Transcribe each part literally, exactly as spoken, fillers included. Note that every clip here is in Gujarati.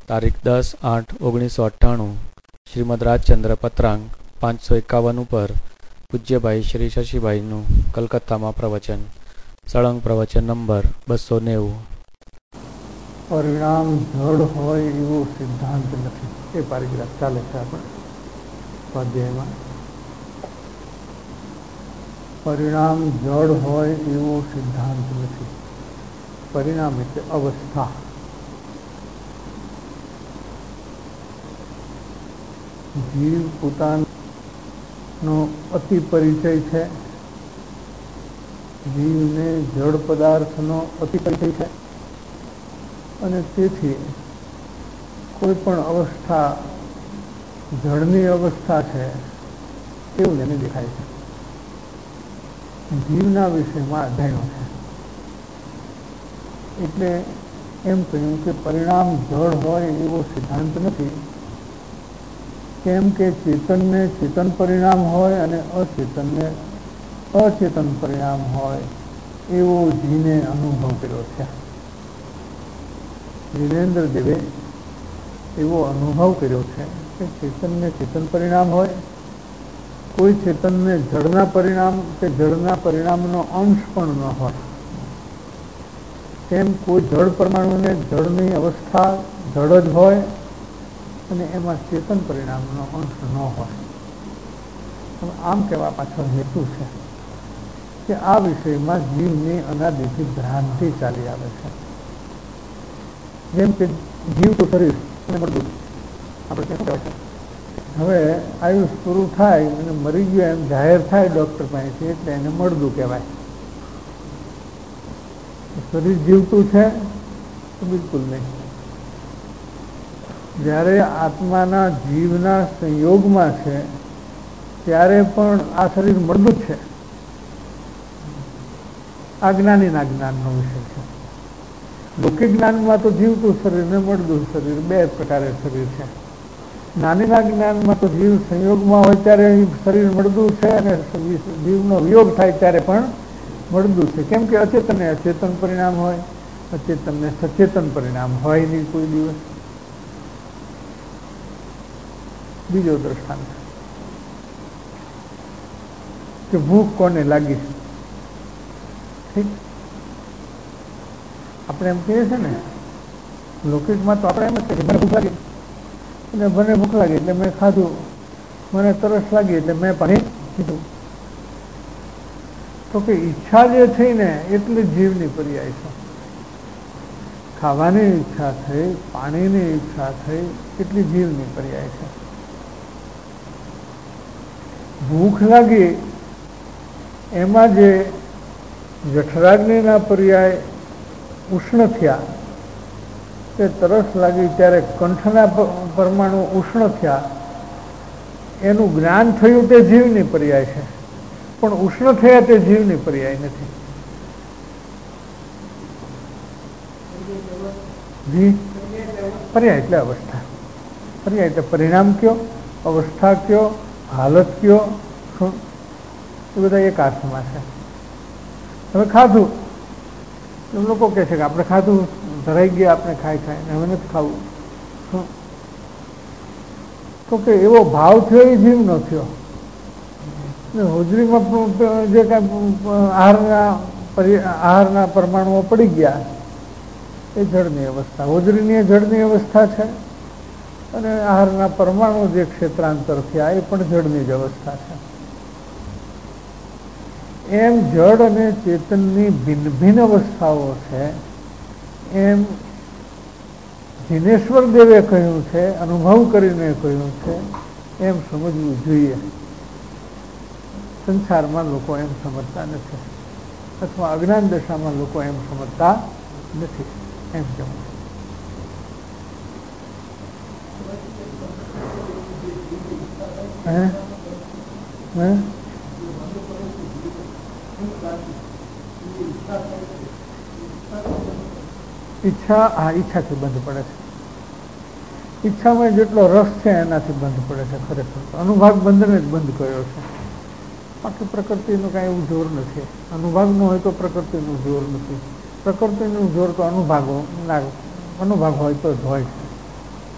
તારીખ દસ આઠ ઓગણીસો અઠ્ઠાણું શ્રીમદ રાજચંદ્ર પત્રાંક પાંચસો એકાવન ઉપર પૂજ્યભાઈ શ્રી શશીભાઈનું કલકત્તામાં પ્રવચન. સળંગ પ્રવચન નંબર બસો નેવું. પરિણામ જડ હોય એવો સિદ્ધાંત નથી. એ પારિગ્રાફ ચાલે છે આપણે સ્વાધ્યાયમાં. પરિણામ જડ હોય એવો સિદ્ધાંત નથી. પરિણામ એટલે અવસ્થા. જીવ પોતાનો અતિ પરિચય છે. જીવને જડ પદાર્થનો અતિ પરિચય છે અને તેથી કોઈ પણ અવસ્થા જળની અવસ્થા છે એવું એને દેખાય છે. જીવના વિષયમાં અધ્યયનો છે એટલે એમ કહ્યું કે પરિણામ જળ હોય એવો સિદ્ધાંત નથી. કેમ કે ચેતનને ચેતન પરિણામ હોય અને અચેતનને અચેતન પરિણામ હોય એવો જીને અનુભવ કર્યો છે. વિરેન્દ્ર દેવે એવો અનુભવ કર્યો છે કે ચેતનને ચેતન પરિણામ હોય, કોઈ ચેતનને જળના પરિણામ કે જળના પરિણામનો અંશ પણ ન હોય. તેમ કોઈ જળ પરમાણુને જળની અવસ્થા જળ જ હોય અને એમાં ચેતન પરિણામનો અંશ ન હોય. આમ કહેવા પાછળ હેતુ છે કે આ વિષયમાં જીવની અનાદિથી ભ્રાંતિ ચાલી આવે છે. જેમ કે જીવ તો શરીર અને મળતું આપણે કેમ કહેવાય છે, હવે આયુષ પૂરું થાય અને મરી ગયું એમ જાહેર થાય ડોક્ટર પાસેથી એટલે એને મળદું કહેવાય. શરીર જીવતું છે તો બિલકુલ નહીં. જ્યારે આત્માના જીવના સંયોગમાં છે ત્યારે પણ આ શરીર મળદું જ છે. આ જ્ઞાનીના જ્ઞાનનો વિષય છે. લૌકિક જ્ઞાનમાં તો જીવતું શરીર ને મળદું શરીર બે પ્રકારે શરીર છે. જ્ઞાનીના જ્ઞાનમાં તો જીવ સંયોગમાં હોય ત્યારે શરીર મળદું છે અને જીવનો વિયોગ થાય ત્યારે પણ મળદું છે. કેમ કે અચેતનને અચેતન પરિણામ હોય, અચેતનને સચેતન પરિણામ હોય નહીં કોઈ દિવસ. બીજો દ્રષ્ટાંત કે ભૂખ કોને લાગી. ઠીક, આપણે એમ કહીએ છીએ ને લૌકિકમાં તો આપણે એમ જ કહીએ મને ભૂખ લાગી એટલે મને ભૂખ લાગી એટલે મેં ખાધું, મને તરસ લાગી એટલે મેં પાણી પીધું. તો કે ઈચ્છા જે થઈ ને એટલે જીવની પર્યાય છે. ખાવાની ઈચ્છા થઈ, પાણીની ઈચ્છા થઈ એટલી જીવની પર્યાય છે. ભૂખ લાગી એમાં જે જઠરાગ્નિના પર્યાય ઉષ્ણ થયા, તે તરસ લાગી ત્યારે કંઠના પરમાણુ ઉષ્ણ થયા, એનું જ્ઞાન થયું તે જીવની પર્યાય છે. પણ ઉષ્ણ થયા તે જીવની પર્યાય નથી. પર્યાય એટલે અવસ્થા. પર્યાય એટલે પરિણામ કયો, અવસ્થા કયો, હાલત કયો, શું, એ બધા એક અર્થમાં છે. હવે ખાધું, એમ લોકો કહે છે કે આપણે ખાધું, ધરાઈ ગયા, આપણે ખાઈ ખાઈ હવે નથી ખાવું. શું તો કે એવો ભાવ થયો એ જીવ ન થયો. હોજરીમાં જે કાંઈ આહારના આહારના પરમાણુઓ પડી ગયા એ જળની અવસ્થા. હોજરીની જળની અવસ્થા છે અને આહારના પરમાણુ જે ક્ષેત્રાંતર થયા એ પણ જળની જ અવસ્થા છે. એમ જળ અને ચેતનની ભિન્ન ભિન્ન અવસ્થાઓ છે. એમ જિનેશ્વર દેવે કહ્યું છે, અનુભવ કરીને કહ્યું છે, એમ સમજવું જોઈએ. સંસારમાં લોકો એમ સમજતા નથી, અથવા અજ્ઞાન દશામાં લોકો એમ સમજતા નથી. એમ કેવું હે હે ઈચ્છા, હા, ઈચ્છાથી બંધ પડે છે. ઈચ્છામાં જેટલો રસ છે એનાથી બંધ પડે છે. ખરેખર અનુભાગ બંધને જ બંધ કર્યો છે. બાકી પ્રકૃતિનું કાંઈ એવું જોર નથી. અનુભાગનું હોય તો પ્રકૃતિનું જોર નથી. પ્રકૃતિનું જોર તો અનુભાગો ના અનુભાગ હોય તો જ હોય છે.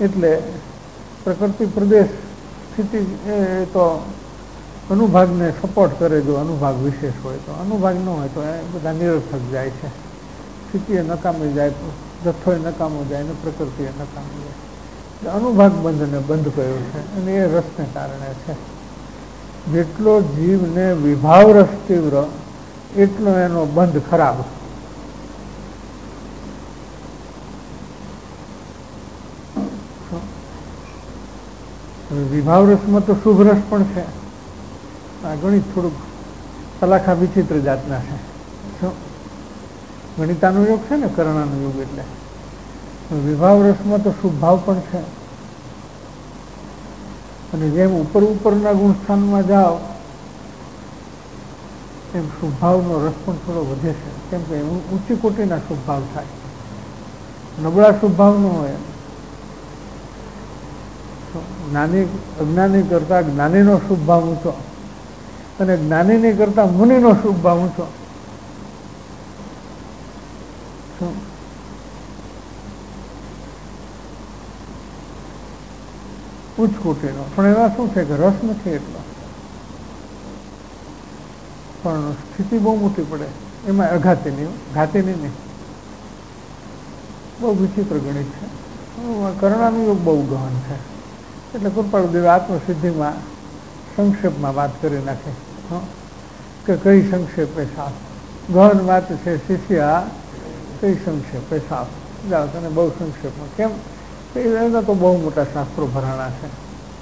એટલે પ્રકૃતિ પ્રદેશ સ્થિતિ એ તો અનુભાગને સપોર્ટ કરે. જો અનુભાગ વિશેષ હોય તો, અનુભાગ ન હોય તો એ બધા નિરર્થક જાય છે. સ્થિતિ એ નકામી જાય, જથ્થો એ નકામો જાય ને પ્રકૃતિ એ નકામી જાય. એટલે અનુભાગ બંધને બંધ કર્યો છે અને એ રસને કારણે છે. જેટલો જીવને વિભાવ રસ તીવ્ર એટલો એનો બંધ ખરાબ. વિભાવ રસમાં તો શુભ રસ પણ છે. આ ગણિત થોડુંક સલાખા વિચિત્ર જાતના છે. શું ગણિતાનો યોગ છે ને, કરણાનો યોગ, એટલે વિભાવ રસમાં તો શુભ ભાવ પણ છે. અને જેમ ઉપર ઉપરના ગુણસ્થાનમાં જાઓ એમ શુભભાવનો રસ પણ થોડો વધે છે. કેમ કે ઊંચી કોટીના શુભભાવ થાય. નબળા શુભભાવ ન હોય. જ્ઞાની અજ્ઞાની કરતા જ્ઞાનીનો શુભ ભાવ ઊંચો અને જ્ઞાનીની કરતા મુનિનો શુભ ભાવ ઊંચો. ઉચ્ચ કોટીનો પણ એમાં શું છે કે રસ નથી એટલો, પણ સ્થિતિ બહુ મોટી પડે એમાં. અઘાતીની ઘાતીની નહીં. બહુ વિચિત્ર ગણિત છે. કરણાનું યોગ બહુ ગહન છે. એટલે કૃપાળુદેવે આત્મસિદ્ધિમાં સંક્ષેપમાં વાત કરી નાખે કે કઈ સંક્ષેપે સાફ. ગહન વાત છે શિષ્યા, કઈ સંક્ષેપે સાફ. જાઓ તને બહુ સંક્ષેપમાં કેમ, એના તો બહુ મોટા શાસ્ત્રો ભરાણા છે.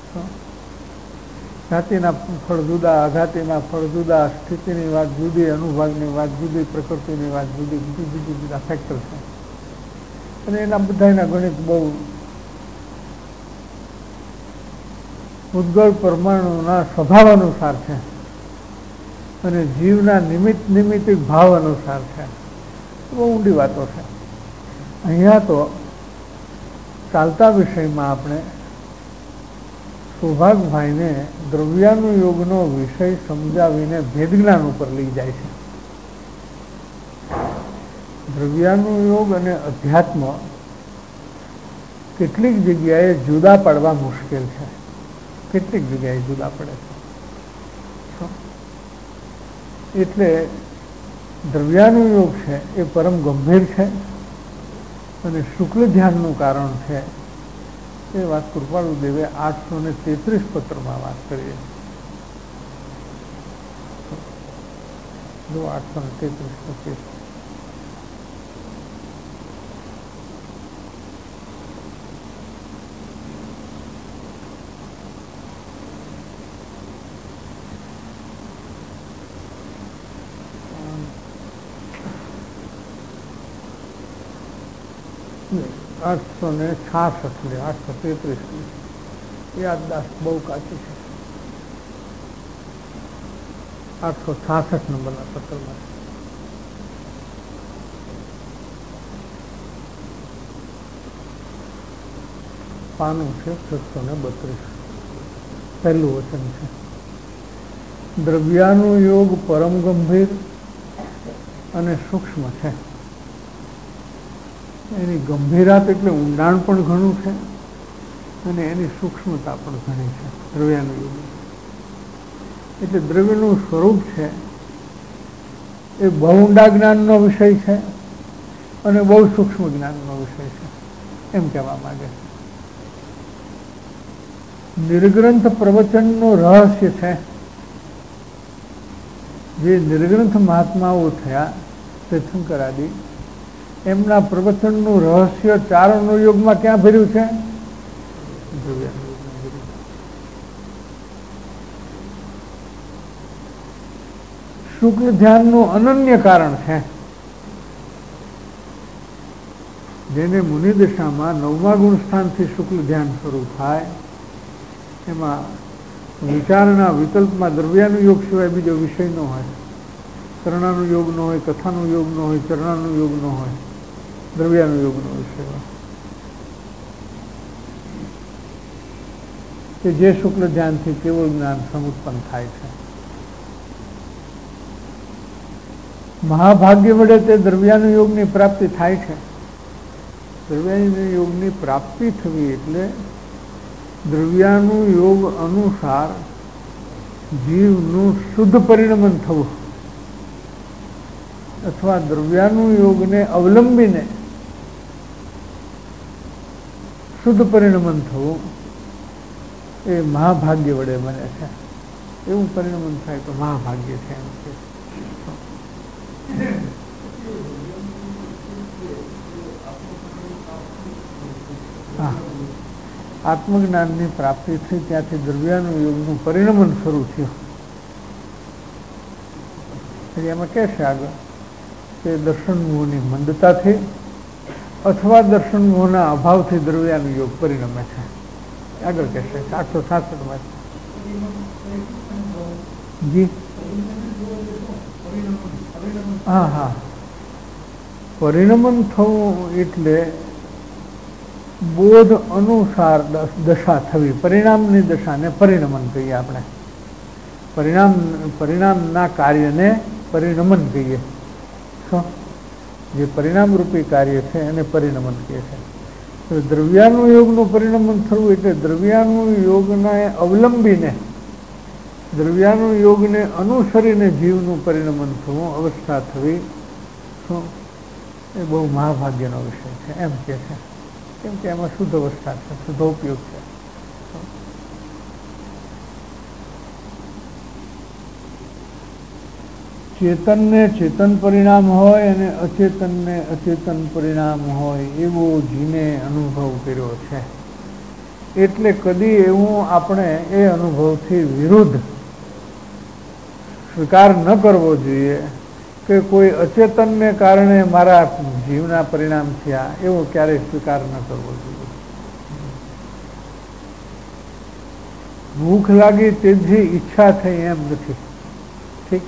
જાતિના ફળ જુદા, અઘાતીના ફળ જુદા, સ્થિતિની વાત જુદી, અનુભાગની વાત જુદી, પ્રકૃતિની વાત જુદી, જુદી જુદી જુદા ફેક્ટર છે. અને એના બધાના ગણિત બહુ ઉદ્ગળ પરમાણુના સ્વભાવ અનુસાર છે અને જીવના નિમિત્ત નિમિત્તિક ભાવ અનુસાર છે. બહુ ઊંડી વાતો છે. અહીંયા તો ચાલતા વિષયમાં આપણે સૌભાગભાઈને દ્રવ્યાનુયોગનો વિષય સમજાવીને ભેદજ્ઞાન ઉપર લઈ જાય છે. દ્રવ્યાનુયોગ અને અધ્યાત્મ કેટલીક જગ્યાએ જુદા પાડવા મુશ્કેલ છે. કેટલીક જગ્યાએ જુદા પડે છે. એટલે દ્રવ્યાનુયોગ છે એ પરમ ગંભીર છે અને શુક્લ ધ્યાનનું કારણ છે. એ વાત કૃપાળુદેવે આઠસો ને તેત્રીસ પત્રમાં વાત કરીએ. જો આઠસો ને તેત્રીસ પચીસ આઠસો ને છાસઠ લે આઠસો તેત્રીસ યાદદાસ્ત બહુ કાચી છે. આઠસો છાસઠ નંબરના પત્રમાં પાનું છે છસો ને બત્રીસ. પહેલું વચન છે, દ્રવ્યાનુયોગ પરમ ગંભીર અને સૂક્ષ્મ છે. એની ગંભીરાત એટલે ઊંડાણ પણ ઘણું છે અને એની સૂક્ષ્મતા પણ ઘણી છે. દ્રવ્યાનુયોગ એટલે દ્રવ્યનું સ્વરૂપ છે એ બહુ ઊંડા જ્ઞાનનો વિષય છે અને બહુ સૂક્ષ્મ જ્ઞાનનો વિષય છે એમ કહેવા માંગે છે. નિર્ગ્રંથ પ્રવચનનું રહસ્ય છે. જે નિર્ગ્રંથ મહાત્માઓ થયા તીર્થંકર આદિ, એમના પ્રવચનનું રહસ્ય ચાર અનુયોગમાં ક્યાં ભર્યું છે? શુક્લ ધ્યાનનું અનન્ય કારણ છે. જેને મુનિદશામાં નવમા ગુણ સ્થાનથી શુક્લ ધ્યાન શરૂ થાય એમાં વિચારના વિકલ્પમાં દ્રવ્યાનુયોગ સિવાય બીજો વિષય ન હોય. કરણાનું યોગ ન હોય, કથાનું યોગ ન હોય, ચરણાનું યોગ ન હોય, દ્રવ્યાનુયોગનો વિષય હોય કે જે શુક્લ ધ્યાનથી કેવળ જ્ઞાન સમુત્પન્ન થાય છે. મહાભાગ્ય વડે તે દ્રવ્યાનુયોગની પ્રાપ્તિ થાય છે દ્રવ્યાનું યોગની પ્રાપ્તિ થવી એટલે દ્રવ્યાનું યોગ અનુસાર જીવનું શુદ્ધ પરિણમન થવું અથવા દ્રવ્યાનું યોગને અવલંબીને શુદ્ધ પરિણમન થવું એ મહાભાગ્ય વડે બને છે. એવું પરિણમન થાય તો મહાભાગ્ય છે એમ કે. હા, આત્મજ્ઞાનની પ્રાપ્તિ થઈ ત્યાંથી દ્રવ્યાનું યોગનું પરિણમન શરૂ થયું. એટલે એમાં કહે છે આગળ કે દર્શન મોહની મંદતાથી અથવા દર્શન મોહના અભાવથી દ્રવ્યાનું યોગ પરિણમે છે. આગળ કહેશે આઠસો સાસઠ માં જી હા હા પરિણમન થવું એટલે બોધ અનુસાર દશા થવી. પરિણામની દશાને પરિણમન કહીએ આપણે. પરિણામ પરિણામના કાર્યને પરિણમન કહીએ. શું જે પરિણામ રૂપી કાર્ય છે એને પરિણમન કહે છે. દ્રવ્યાનું યોગનું પરિણમન થવું એટલે દ્રવ્યાનું યોગને અવલંબીને દ્રવ્યાનું યોગને અનુસરીને જીવનું પરિણમન થવું, અવસ્થા થવી, શું એ બહુ મહાભાગ્યનો વિષય છે એમ કે છે. કેમ કે એમાં શુદ્ધ અવસ્થા છે, શુદ્ધોપયોગ છે. ચેતનને ચેતન પરિણામ હોય અને અચેતનને અચેતન પરિણામ હોય એવો જીને અનુભવ કર્યો છે. એટલે કદી એવું આપણે એ અનુભવથી વિરુદ્ધ સ્વીકાર ન કરવો જોઈએ કે કોઈ અચેતનને કારણે મારા જીવના પરિણામ થયા, એવો ક્યારેય સ્વીકાર ન કરવો જોઈએ. ભૂખ લાગી તેથી ઈચ્છા થઈ એમ નથી. ઠીક,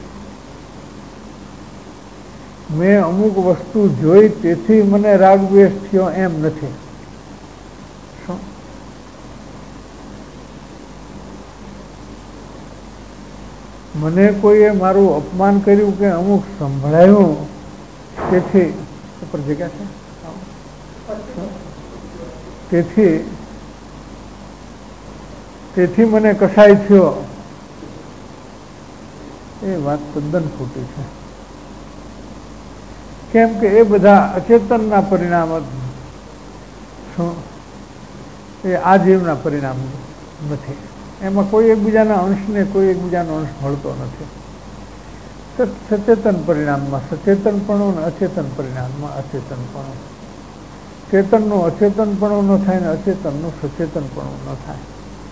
મેં અમુક વસ્તુ જોઈ તેથી મને રાગદ્વેષ થયો એમ નથી. શું મને કોઈએ મારું અપમાન કર્યું કે અમુક સંભળાયું તેથી ઉપર જગ્યા છે તેથી તેથી મને કસાય થયો, એ વાત તદ્દન ખોટી છે. કેમ કે એ બધા અચેતનના પરિણામ શું એ આ જીવના પરિણામ નથી. એમાં કોઈ એકબીજાના અંશને કોઈ એકબીજાનો અંશ મળતો નથી. સચેતન પરિણામમાં સચેતનપણું અને અચેતન પરિણામમાં અચેતનપણું. ચેતનનું અચેતનપણું ન થાય ને અચેતનનું સચેતનપણું ન થાય.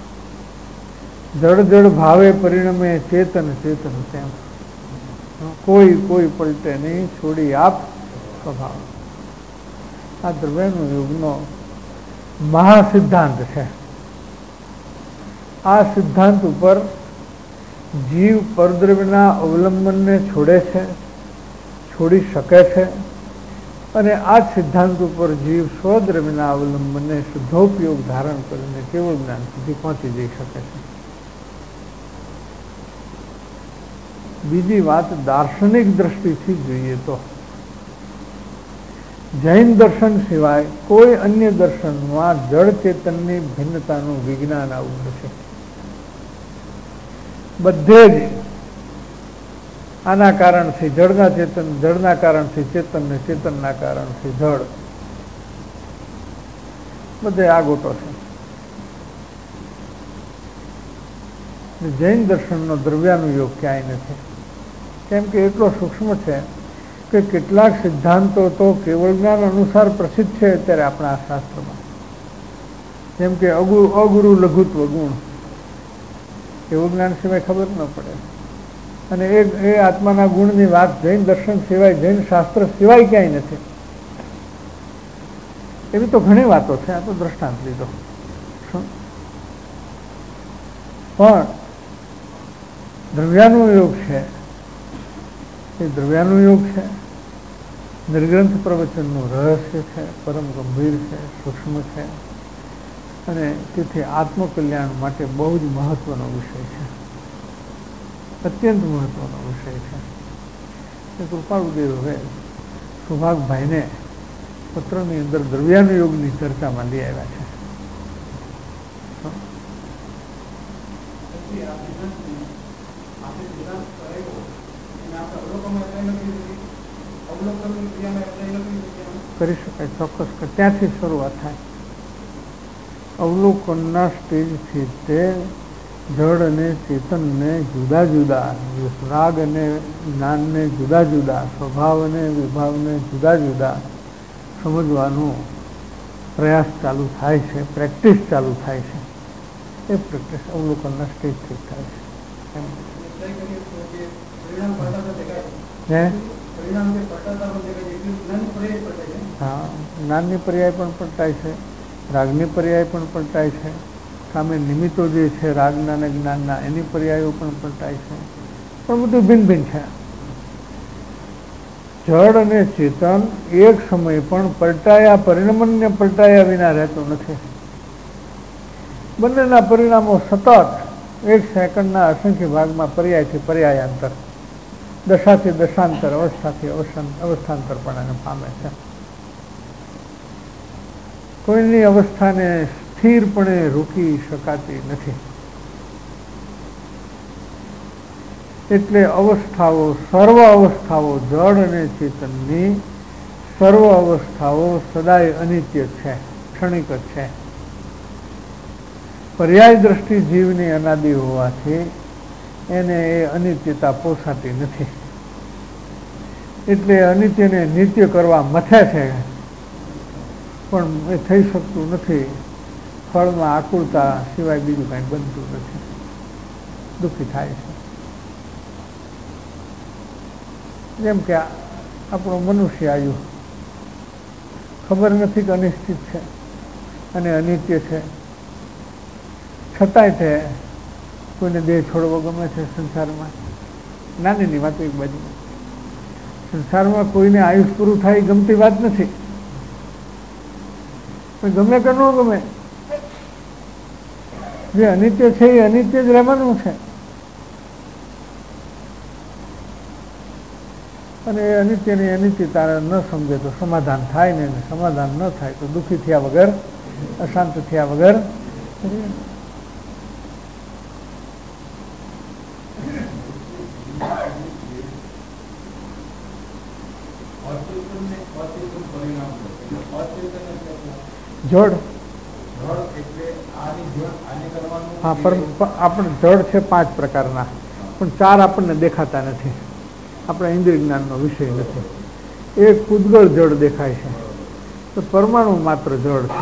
જડ જડ ભાવે પરિણમે ચેતન ચેતન તેમ. કોઈ કોઈ પલટે નહીં, છોડી આપ સ્વભાવ. આ દ્રવ્યાનું યુગનો મહાસિદ્ધાંત છે. આ સિદ્ધાંત ઉપર જીવ પરદ્રવ્યના અવલંબનને છોડે છે, છોડી શકે છે, અને આ સિદ્ધાંત ઉપર જીવ સ્વદ્રવ્યના અવલંબનને શુદ્ધોપયોગ ધારણ કરીને કેવળ જ્ઞાન સુધી પહોંચી જઈ શકે છે. બીજી વાત દાર્શનિક દ્રષ્ટિથી જોઈએ તો જૈન દર્શન સિવાય કોઈ અન્ય દર્શનમાં જળ ચેતનની ભિન્નતાનું વિજ્ઞાન આવું નથી. બધે જ આના કારણથી જળના ચેતન, જળના કારણથી ચેતન ને ચેતનના કારણથી જળ, બધે આ ગોટો છે. જૈન દર્શનનો દ્રવ્યાનું યોગ ક્યાંય નથી. કેમ કે એટલો સૂક્ષ્મ છે કે કેટલાક સિદ્ધાંતો તો કેવળ જ્ઞાન અનુસાર પ્રસિદ્ધ છે અત્યારે આપણા શાસ્ત્રમાં. જેમ કે અગુરુ અગુરુ લઘુત્વ ગુણ, કેવળ જ્ઞાન સિવાય ખબર ન પડે. અને એ એ આત્માના ગુણની વાત જૈન દર્શન સિવાય, જૈન શાસ્ત્ર સિવાય ક્યાંય નથી. એવી તો ઘણી વાતો છે, આ તો દ્રષ્ટાંત લીધો. પણ દ્રવ્યાનું યોગ છે એ દ્રવ્યાનું યોગ છે, નિર્ગ્રંથ પ્રવચનનું રહસ્ય છે, પરમ ગંભીર છે, સૂક્ષ્મ છે, અને તેથી આત્મકલ્યાણ માટે બહુ જ મહત્વનો વિષય છે, અત્યંત મહત્વનો વિષય છે. એ કૃપાળુદેવ હવે સુભાગભાઈને પત્રની અંદર દ્રવ્યાનુયોગની ચર્ચામાં લઈ આવ્યા છે. કરી શકાય, ચોક્કસ. ત્યાંથી શરૂઆત થાય. અવલોકનના સ્ટેજથી તે જડ અને ચેતનને જુદા જુદા, રાગ અને જ્ઞાનને જુદા જુદા, સ્વભાવ અને વિભાવને જુદા જુદા સમજવાનો પ્રયાસ ચાલુ થાય છે, પ્રેક્ટિસ ચાલુ થાય છે. એ પ્રેક્ટિસ અવલોકનના સ્ટેજથી થાય છે. હા, જ્ઞાનની પર્યાય પણ પલટાય છે, રાગની પર્યાય પણ પલટાય છે, સામે નિમિત્તો જે છે રાગના અને જ્ઞાનના એની પર્યાયો પણ પલટાય છે, પણ બધું ભિન્ન ભિન્ન છે. જડ અને ચેતન એક સમય પણ પલટાયા પરિણમને પલટાયા વિના રહેતો નથી. બંનેના પરિણામો સતત એક સેકન્ડના અસંખ્ય ભાગમાં પર્યાયથી પર્યાયાંતર, દશાથી દશાંતર, અવસ્થાથી અવસ્થાંતરપણાને પામે છે. કોઈની અવસ્થાને સ્થિરપણે રોકી શકાતી નથી. એટલે અવસ્થાઓ, સર્વ અવસ્થાઓ, જડ અને ચેતનની સર્વ અવસ્થાઓ સદાય અનિત્ય છે, ક્ષણિક જ છે. પર્યાય દ્રષ્ટિ જીવની અનાદિ હોવાથી એને એ અનિત્યતા પોસાતી નથી. એટલે અનિત્યને નિત્ય કરવા મથે છે, પણ એ થઈ શકતું નથી. ફળમાં આકુળતા સિવાય બીજું કાંઈ બનતું નથી, દુઃખી થાય છે. જેમ કે આપણું મનુષ્ય આયુ ખબર નથી કે અનિશ્ચિત છે અને અનિત્ય છે, છતાંય તે કોઈને દેહ છોડવો ગમે છે સંસારમાં. નાનીની વાત એક બાજુ, સંસારમાં કોઈને આયુષ પૂરું થાય ગમતી વાત નથી, પણ ગમે કે ન ગમે, જે અનિત્ય છે એ અનિત્ય જ રહેવાનું છે. અને એ અનિત્યની અનિત્યતા ન સમજે તો સમાધાન થાય ને, સમાધાન ન થાય તો દુઃખી થયા વગર, અશાંત થયા વગર જડ. હા, આપણે જડ છે પાંચ પ્રકારના, પણ ચાર આપણને દેખાતા નથી, આપણા ઇન્દ્રિય જ્ઞાનનો વિષય નથી. એક પૂદગળ જડ દેખાય છે, તો પરમાણુ માત્ર જડ છે.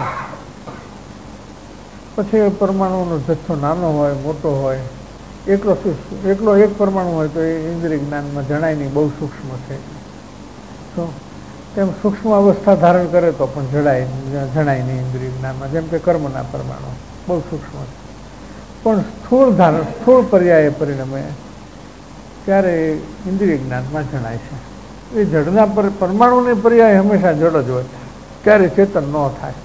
પછી પરમાણુનો જથ્થો નાનો હોય મોટો હોય, એકલો એકલો એક પરમાણુ હોય તો એ ઇન્દ્રિય જ્ઞાનમાં જણાય નહીં, બહુ સૂક્ષ્મ છે. તો તેમ સૂક્ષ્મ અવસ્થા ધારણ કરે તો પણ જણાય જણાય નહીં ઇન્દ્રિય જ્ઞાનમાં, જેમ કે કર્મના પરમાણુ બહુ સૂક્ષ્મ છે. પણ સ્થૂળ ધારણ, સ્થૂળ પર્યાય પરિણમે ત્યારે ઇન્દ્રિય જ્ઞાનમાં જણાય છે. એ જડના પર પરમાણુની પર્યાય હંમેશા જડ જ હોય, ત્યારે ચેતન ન થાય.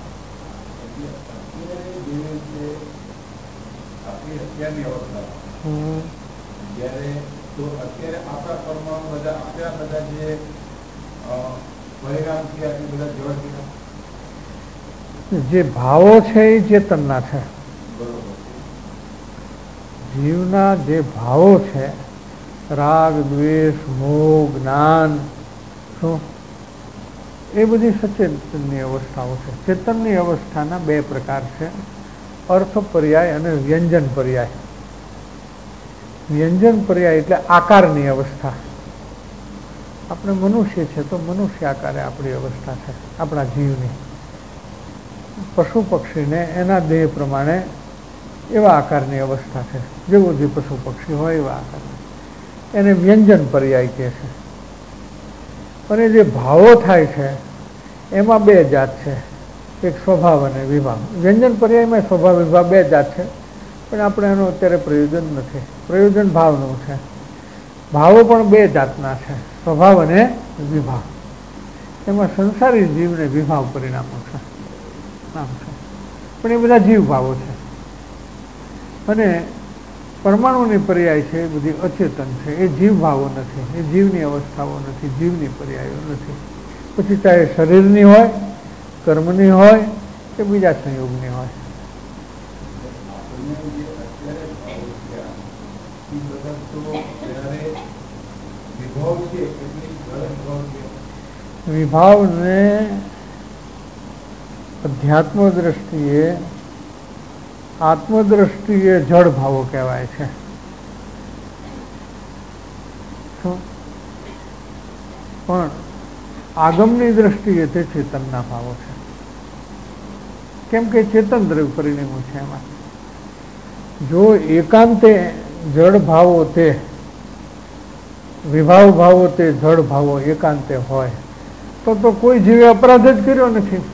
જે ભાવો છે એ ચેતનના છે. જીવના જે ભાવો છે, રાગ, દ્વેષ, મોહ, જ્ઞાન, શું એ બધી સચેતનની અવસ્થાઓ છે. ચેતનની અવસ્થાના બે પ્રકાર છે, અર્થ પર્યાય અને વ્યંજન પર્યાય. વ્યંજન પર્યાય એટલે આકારની અવસ્થા. આપણે મનુષ્ય છે તો મનુષ્ય આકારે આપણી અવસ્થા છે, આપણા જીવની. પશુ પક્ષીને એના દેહ પ્રમાણે એવા આકારની અવસ્થા છે, જેવો જે પશુ પક્ષી હોય એવા આકાર, એને વ્યંજન પર્યાય કહે છે. અને જે ભાવો થાય છે એમાં બે જાત છે, એક સ્વભાવ અને વિભાવ. વ્યંજન પર્યાયમાં સ્વભાવ વિભાવ બે જાત છે, પણ આપણે એનું અત્યારે પ્રયોજન નથી. પ્રયોજન ભાવનું છે. ભાવો પણ બે જાતના છે, સ્વભાવ અને વિભાવ. એમાં સંસારી જીવને વિભાવ પરિણામો છે, નામ છે, પણ એ બધા જીવ ભાવો છે. અને પરમાણુની પર્યાય છે એ બધી અચેતન છે, એ જીવ ભાવો નથી, એ જીવની અવસ્થાઓ નથી, જીવની પર્યાયો નથી. પછી ચાહે શરીરની હોય કર્મની હોય કે બીજા સંયોગની હોય. વિભાવને અધ્યાત્મ દ્રષ્ટિએ આત્મદ્રષ્ટિએ જળ ભાવો કહેવાય છે. પણ આગમની દ્રષ્ટિએ તે ચેતનના ભાવો છે. કેમ કે ચેતન દ્રવ્ય પરિણમ્યું છે. એમાં જો એકાંતે જળ ભાવો તે વિભાવ ભાવો તે જળ ભાવો એકાંતે હોય તો તો કોઈ જીવે અપરાધ જ કર્યો નથી.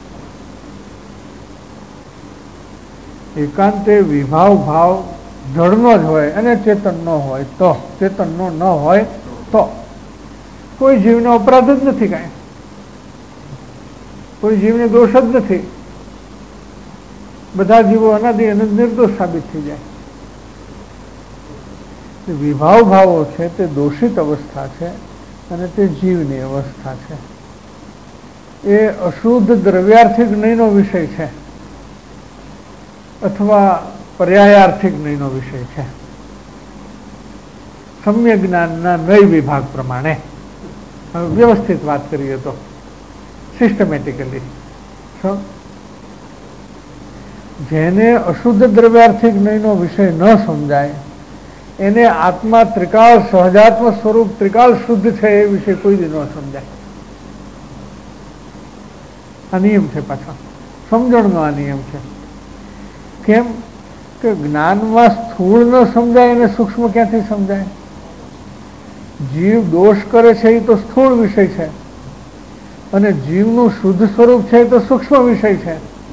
એકાંતે વિભાવ ભાવ જળનો જ હોય અને ચેતન ન હોય તો ચેતનનો ન હોય તો કોઈ જીવનો અપરાધ જ નથી. કાંઈ કોઈ જીવને દોષ જ નથી. બધા જીવો અનાદિ અને નિર્દોષ સાબિત થઈ જાય. વિભાવ ભાવો છે તે દોષિત અવસ્થા છે અને તે જીવની અવસ્થા છે. એ અશુદ્ધ દ્રવ્યાર્થિક જ્ઞાનનો વિષય છે અથવા પર્યાયાર્થિક જ્ઞાનનો વિષય છે. સમ્યક જ્ઞાનના નય વિભાગ પ્રમાણે વ્યવસ્થિત વાત કરીએ તો સિસ્ટમેટિકલી જેને અશુદ્ધ દ્રવ્યાર્થિક જ્ઞાનનો વિષય ન સમજાય એને આત્મા ત્રિકાળ સહજાત્મ સ્વરૂપ ત્રિકાળ શુદ્ધ છે એ વિશે કોઈ દી ન સમજાય. આ નિયમ છે. પાછો સમજણનો આ નિયમ છે. કેમ કે જ્ઞાનમાં સ્થૂળ ન સમજાય અને સૂક્ષ્મ ક્યાંથી સમજાય? જીવ દોષ કરે છે એ તો સ્થૂળ વિષય છે અને જીવનું શુદ્ધ સ્વરૂપ છે એ તો સૂક્ષ્મ વિષય છે.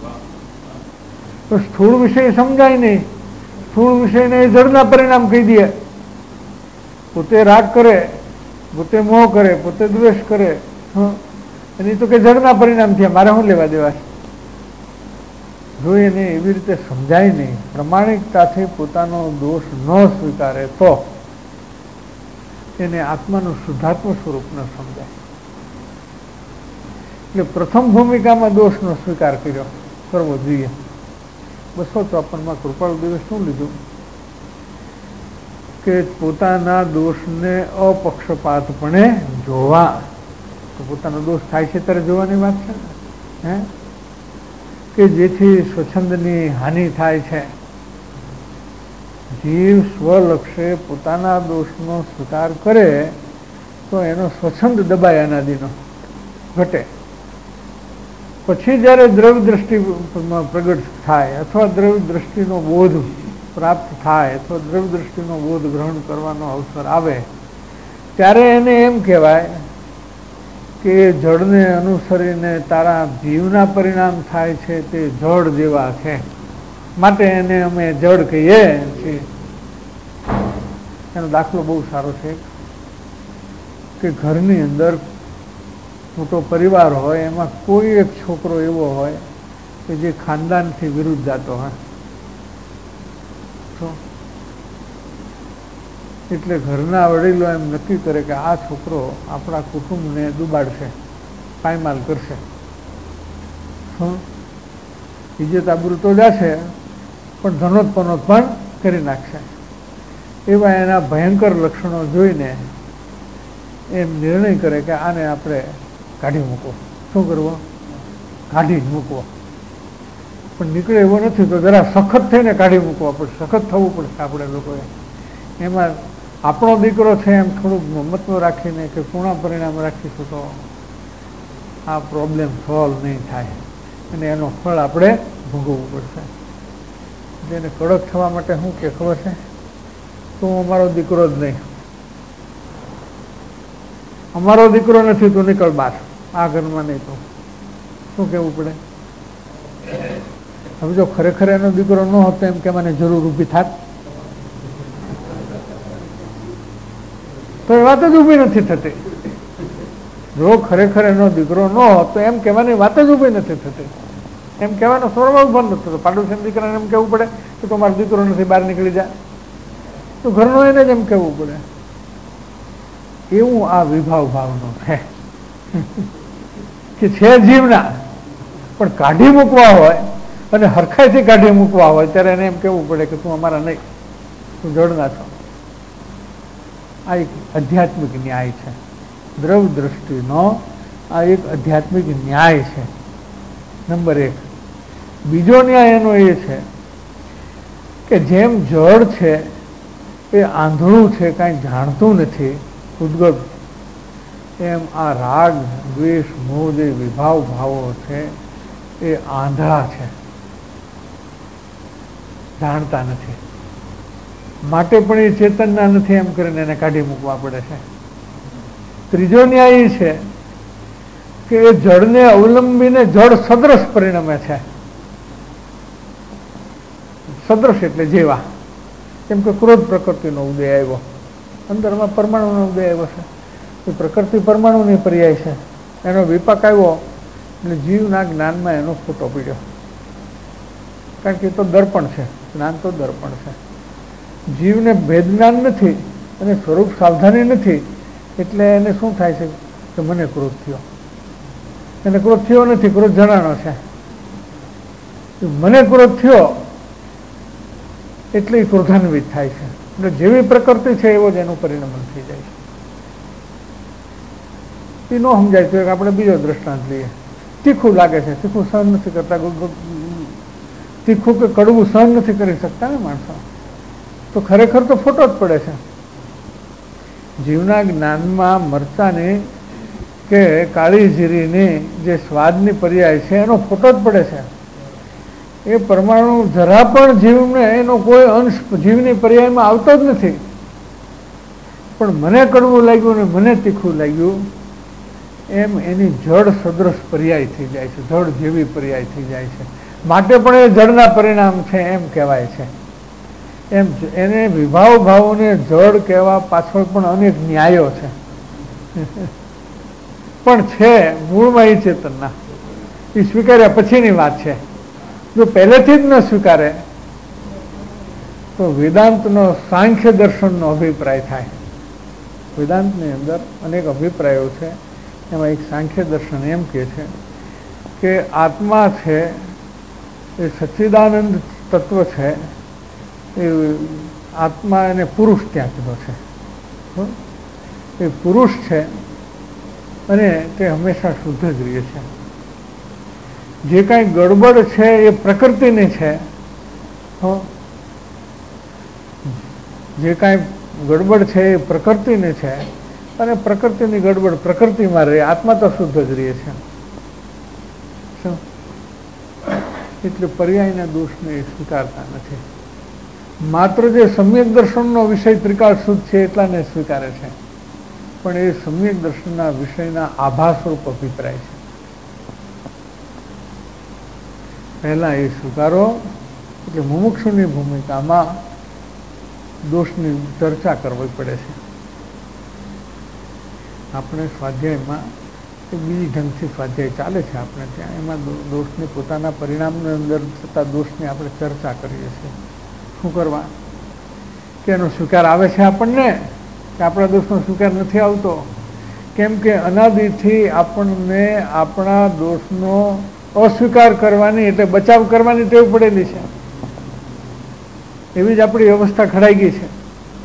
તો સ્થૂળ વિષય સમજાય નહીં. સ્થૂળ વિષયને એ જળના પરિણામ કહી દે. પોતે રાગ કરે, પોતે મોહ કરે, પોતે દ્વેષ કરે અને એ તો કે જળના પરિણામ થયા, મારે શું લેવા દેવા? જો એને એવી રીતે સમજાય નહીં, પ્રમાણિકતાથી પોતાનો દોષ ન સ્વીકારે તો એને આત્માનું શુદ્ધાત્મ સ્વરૂપ ન સમજાય. એટલે પ્રથમ ભૂમિકામાં દોષનો સ્વીકાર કર્યો કરવો જોઈએ. બસો ચોપનમાં કૃપાળુ દિવસ શું લીધું કે પોતાના દોષને અપક્ષપાતપણે જોવા. તો પોતાનો દોષ થાય છે ત્યારે જોવાની વાત છે હે કે જેથી સ્વચ્છંદની હાનિ થાય છે. જીવ સ્વલક્ષે પોતાના દોષનો સ્વીકાર કરે તો એનો સ્વચ્છંદ દબાય અનાદિનો ઘટે. પછી જ્યારે દ્રવ્ય દ્રષ્ટિ પ્રગટ થાય અથવા દ્રવ્ય દ્રષ્ટિનો બોધ પ્રાપ્ત થાય અથવા દ્રવ્ય દ્રષ્ટિનો બોધ ગ્રહણ કરવાનો અવસર આવે ત્યારે એને એમ કહેવાય કે જળને અનુસરીને તારા જીવના પરિણામ થાય છે તે જળ જેવા છે, માટે એને અમે જળ કહીએ છીએ. એનો દાખલો બહુ સારો છે કે ઘરની અંદર મોટો પરિવાર હોય, એમાં કોઈ એક છોકરો એવો હોય કે જે ખાનદાનથી વિરુદ્ધ જતો હોય તો એટલે ઘરના વડીલો એમ નક્કી કરે કે આ છોકરો આપણા કુટુંબને દુબાડશે, પાયમાલ કરશે, ઇજ્જત આબરૂ તો જશે પણ ધનોત્પન્નો પણ કરી નાખશે. એવા એના ભયંકર લક્ષણો જોઈને એમ નિર્ણય કરે કે આને આપણે કાઢી મૂકવો. શું કરવો? કાઢી જ મૂકવો. પણ નીકળે એવો નથી તો જરા સખત થઈને કાઢી મૂકવો પડશે, સખત થવું પડશે આપણે લોકોએ. એમાં આપણો દીકરો છે એમ થોડુંક મમત્વ રાખીને કે પૂર્ણ પરિણામ રાખીશું તો આ પ્રોબ્લેમ સોલ્વ નહીં થાય અને એનો ફળ આપણે ભોગવવું પડશે. જેને કડક થવા માટે શું કે ખબર છે? તું અમારો દીકરો જ નહીં, અમારો દીકરો નથી, તું નીકળ બહાર, આ ઘરમાં નહીં. તો શું કહેવું પડે? હવે જો ખરેખર એનો દીકરો ન હોતો એમ કે મને જરૂર ઊભી થાત તો એ વાત જ ઊભી નથી થતી. જો ખરેખર એનો દીકરો ન હોત તો એમ કહેવાની વાત જ ઊભી નથી થતી. એમ કહેવાનો સ્વભાવ બંધ નથી થતો. પાડોશી દીકરાને એમ કહેવું પડે કે તો મારો દીકરો નથી, બહાર નીકળી જાય. તો ઘરનો એને જ એમ કહેવું પડે. એવું આ વિભાવ ભાવનો છે કે છે જીવના પણ કાઢી મૂકવા હોય અને હરખાઈથી કાઢી મૂકવા હોય ત્યારે એને એમ કહેવું પડે કે તું અમારા નહીં, તું જડના છો. આ એક આધ્યાત્મિક ન્યાય છે. દ્રવ દ્રષ્ટિનો આ એક આધ્યાત્મિક ન્યાય છે, નંબર એક. બીજો ન્યાય એનો એ છે કે જેમ જળ છે એ આંધળું છે, કાંઈ જાણતું નથી, ઉદ્ગત, એમ આ રાગ દ્વેષ મોહ જે વિભાવ ભાવો છે એ આંધળા છે, જાણતા નથી, માટે પણ એ ચેતનના નથી એમ કરીને એને કાઢી મૂકવા પડે છે. ત્રીજો ન્યાય એ છે કે એ જળને અવલંબીને જળ સદ્રશ પરિણમે છે. સદ્રશ એટલે જેવા, કેમ કે ક્રોધ પ્રકૃતિનો ઉદય આવ્યો, અંદરમાં પરમાણુનો ઉદય આવ્યો છે, એ પ્રકૃતિ પરમાણુની પર્યાય છે, એનો વિપાક આવ્યો એટલે જીવના જ્ઞાનમાં એનો ફૂટો પીડ્યો, કારણ કે એ તો દર્પણ છે, જ્ઞાન તો દર્પણ છે. જીવને ભેદ જ્ઞાન નથી અને સ્વરૂપ સાવધાની નથી, એટલે એને શું થાય છે કે મને ક્રોધ થયો. એને ક્રોધ થયો નથી, ક્રોધ જણાનો છે. મને ક્રોધ થયો એટલે એ ક્રોધાન્વિત થાય છે. એટલે જેવી પ્રકૃતિ છે એવો જ એનું પરિણમન થઈ જાય છે. એ ન સમજાય તો આપણે બીજો દ્રષ્ટાંત લઈએ. તીખું લાગે છે, તીખું સહન નથી કરતા, તીખું કે કડવું સહન નથી કરી શકતા ને માણસો, તો ખરેખર તો ફોટો જ પડે છે. જીવના જ્ઞાનમાં મરચાની કે કાળી જીરીની જે સ્વાદની પર્યાય છે એનો ફોટો જ પડે છે. એ પરમાણુ જરા પણ જીવને એનો કોઈ અંશ જીવની પર્યાયમાં આવતો જ નથી. પણ મને કડવું લાગ્યું ને મને તીખું લાગ્યું એમ એની જળ સદ્રશ પર્યાય થઈ જાય છે, જળ જેવી પર્યાય થઈ જાય છે, માટે પણ એ જળના પરિણામ છે એમ કહેવાય છે. એમ એને વિભાવ ભાવોને જળ કહેવા પાછળ પણ અનેક ન્યાયો છે, પણ છે મૂળમાં એ ચેતનના. એ સ્વીકાર્યા પછીની વાત છે. જો પહેલેથી જ ન સ્વીકારે તો વેદાંતનો સાંખ્ય દર્શનનો અભિપ્રાય થાય. વેદાંતની અંદર અનેક અભિપ્રાયો છે, એમાં એક સાંખ્ય દર્શન એમ કહે છે કે આત્મા છે એ સચ્ચિદાનંદ તત્વ છે, એ આત્મા એને પુરુષ ત્યાં કીધો છે. એ પુરુષ છે અને તે હંમેશા શુદ્ધ જ રહે છે. જે કાંઈ ગડબડ છે એ પ્રકૃતિની છે, જે કાંઈ ગડબડ છે એ પ્રકૃતિની છે, અને પ્રકૃતિની ગડબડ પ્રકૃતિમાં રહે, આત્મા તો શુદ્ધ જ રહે છે. શું? એટલે પર્યાયના દોષને એ સ્વીકારતા નથી. માત્ર જે સમ્યક દર્શનનો વિષય ત્રિકાળ શુદ્ધ છે એટલાને સ્વીકારે છે, પણ એ સમ્યક દર્શનના વિષયના આભાસરૂપ અભિપ્રાય છે. પહેલા એ સ્વીકારો, એટલે મુમુક્ષુની ભૂમિકામાં દોષની ચર્ચા કરવી પડે છે. આપણે સ્વાધ્યાયમાં બીજી ઢંગથી સ્વાધ્યાય ચાલે છે આપણે ત્યાં, એમાં દોષને પોતાના પરિણામની અંદર થતા દોષની આપણે ચર્ચા કરીએ છીએ. શું કરવા કે એનો સ્વીકાર આવે છે આપણને કે આપણા દોષનો સ્વીકાર નથી આવતો? કેમ કે અનાદિથી આપણને આપણા દોષનો અસ્વીકાર કરવાની એટલે બચાવ કરવાની ટેવ પડેલી છે. એવી જ આપણી અવસ્થા ઘડાઈ ગઈ છે.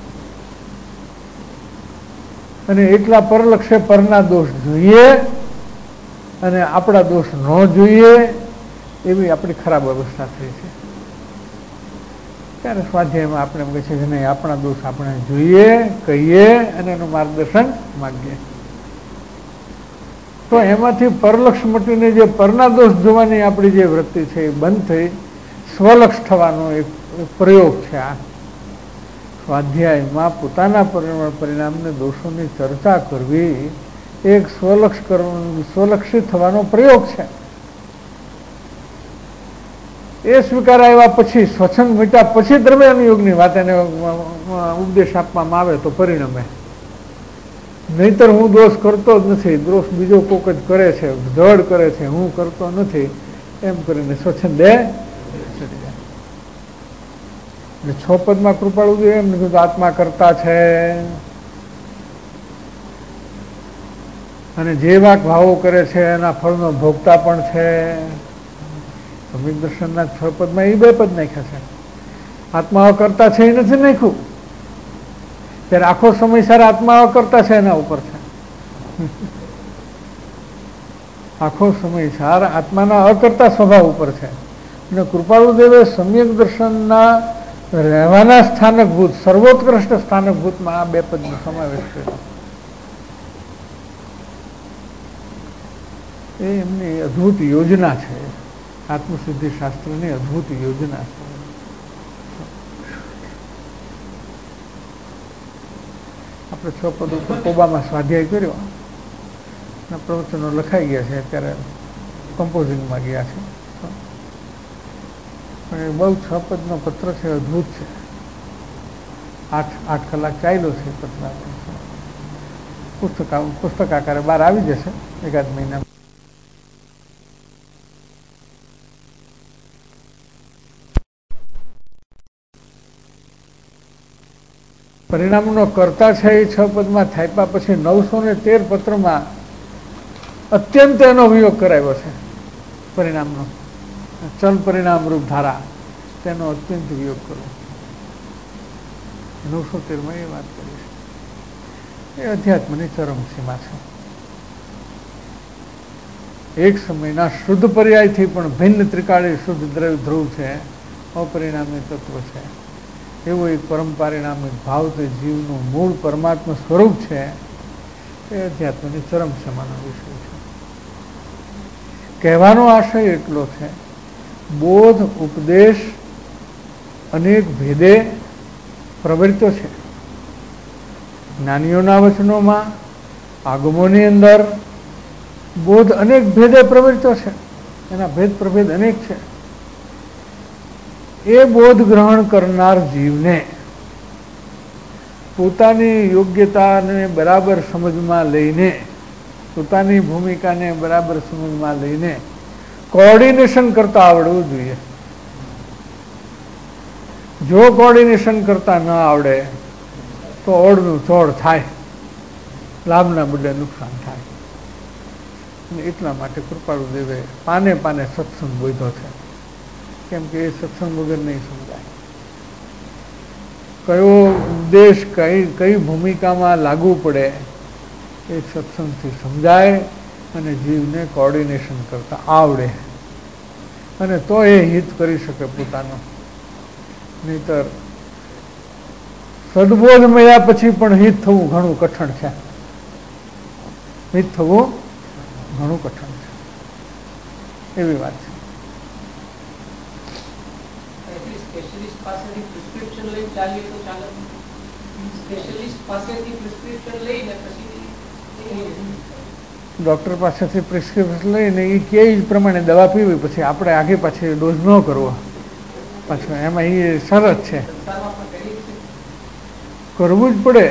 અને એટલા પરલક્ષે પરના દોષ જોઈએ અને આપણા દોષ ન જોઈએ એવી આપણી ખરાબ અવસ્થા થઈ છે. ત્યારે સ્વાધ્યાયમાં આપણે એમ કહે છે કે નહીં, આપણા દોષ આપણે જોઈએ, કહીએ અને એનું માર્ગદર્શન માગીએ. તો એમાંથી પરલક્ષ મટીને જે પરના દોષ જોવાની આપણી જે વૃત્તિ છે એ બંધ થઈ સ્વલક્ષ થવાનો એક પ્રયોગ છે. આ સ્વાધ્યાયમાં પોતાના પરિણામને દોષોની ચર્ચા કરવી એક સ્વલક્ષ કરવાનું, સ્વલક્ષી થવાનો પ્રયોગ છે. એ સ્વીકાર આવ્યા પછી, સ્વચ્છંદ મીટ્યા પછી દ્રવ્યાન યોગની વાત એને ઉપદેશ આપવામાં આવે તો પરિણમે. નહીતર હું દોષ કરતો જ નથી, દોષ બીજો કોક જ કરે છે, જડ કરે છે, હું કરતો નથી, એમ કરીને સ્વચ્છંદે ચડી જાય. એટલે છ પદમાં કૃપાળુ એમ કીધું આત્મા કરતા છે અને જેવા ભાવો કરે છે એના ફળનો ભોગતા પણ છે. સમ્યક દર્શનના છ પદમાં એ બે પદ નાખ્યા છે. આત્મા અકર્તા છે એ નથી નાખ્યું. ત્યારે આખો સમય સાર આત્મા અકર્તા છે એના ઉપર છે. આખો સમય સાર આત્માના અકર્તા સ્વભાવ ઉપર છે. અને કૃપાળુદેવે સમ્યક દર્શનના રહેવાના સ્થાનકભૂત સર્વોત્કૃષ્ટ સ્થાનકભૂતમાં આ બે પદનો સમાવેશ કર્યો. એ એમની અદ્ભુત યોજના છે. આત્મસિદ્ધિ શાસ્ત્રની અદ્ભુત યોજના છે. આપણે છ પદ ઉપર કોબામાં સ્વાધ્યાય કર્યો અને પ્રવચનો લખાઈ ગયા છે. અત્યારે કમ્પોઝિંગમાં ગયા છે. પણ એ બહુ છ પદનો પત્ર છે, અદ્ભુત છે. આઠ આઠ કલાક ચાલ્યો છે પત્ર. પુસ્તક પુસ્તક આકારે બહાર આવી જશે એકાદ મહિના. પરિણામનો કર્તા છે એ છ પદમાં થાપ્યા પછી નવસો ને તેર પત્રમાં અત્યંત એનો વિયોગ કરાવ્યો છે. પરિણામનો ચલ પરિણામ રૂપ ધારા તેનો અત્યંત વિયોગ કર્યો. નવસો તેરમાં એ વાત કરી છે. એ અધ્યાત્મની ચરમ સીમા છે. એક સમયના શુદ્ધ પર્યાયથી પણ ભિન્ન ત્રિકાળી શુદ્ધ દ્રવ્ય ધ્રુવ છે, અપરિણામી તત્વ છે. એવો એક પરમ પરિણામિક ભાવ તે જીવનું મૂળ પરમાત્મા સ્વરૂપ છે. એ અધ્યાત્મની ચરમ સીમાનો વિષય છે. કહેવાનો આશય એટલો છે, બોધ ઉપદેશ અનેક ભેદે પ્રવૃત્તો છે. જ્ઞાનીઓના વચનોમાં આગમોની અંદર બોધ અનેક ભેદે પ્રવૃત્તો છે. એના ભેદ પ્રભેદ અનેક છે. એ બોધ ગ્રહણ કરનાર જીવને પોતાની યોગ્યતાને બરાબર સમજમાં લઈને, પોતાની ભૂમિકાને બરાબર સમજમાં લઈને કોઓર્ડિનેશન કરતા આવડવું જોઈએ. જો કોઓર્ડિનેશન કરતા ન આવડે તો ઓળનું ચોળ થાય, લાભના બદલે નુકસાન થાય. અને એટલા માટે કૃપાળુદેવે પાને પાને સત્સંગ બોધ્યો છે. કેમ કે એ સત્સંગ વગર નહીં સમજાય. કયો ઉદ્દેશ કઈ કઈ ભૂમિકામાં લાગુ પડે એ સત્સંગથી સમજાય અને જીવને કોઓર્ડિનેશન કરતા આવડે, અને તો એ હિત કરી શકે પોતાનો. નહીતર સદબોધ મળ્યા પછી પણ હિત થવું ઘણું કઠણ છે. હિત થવું ઘણું કઠણ છે. એવી વાત છે. ડોક્ટર પાસેથી પ્રિસ્ક્રિપ્શન લઈને એ કે જ પ્રમાણે દવા પીવી, પછી આપણે આગે પાછી ડોઝ ન કરવો. પાછું એમાં એ શરત છે, કરવું જ પડે.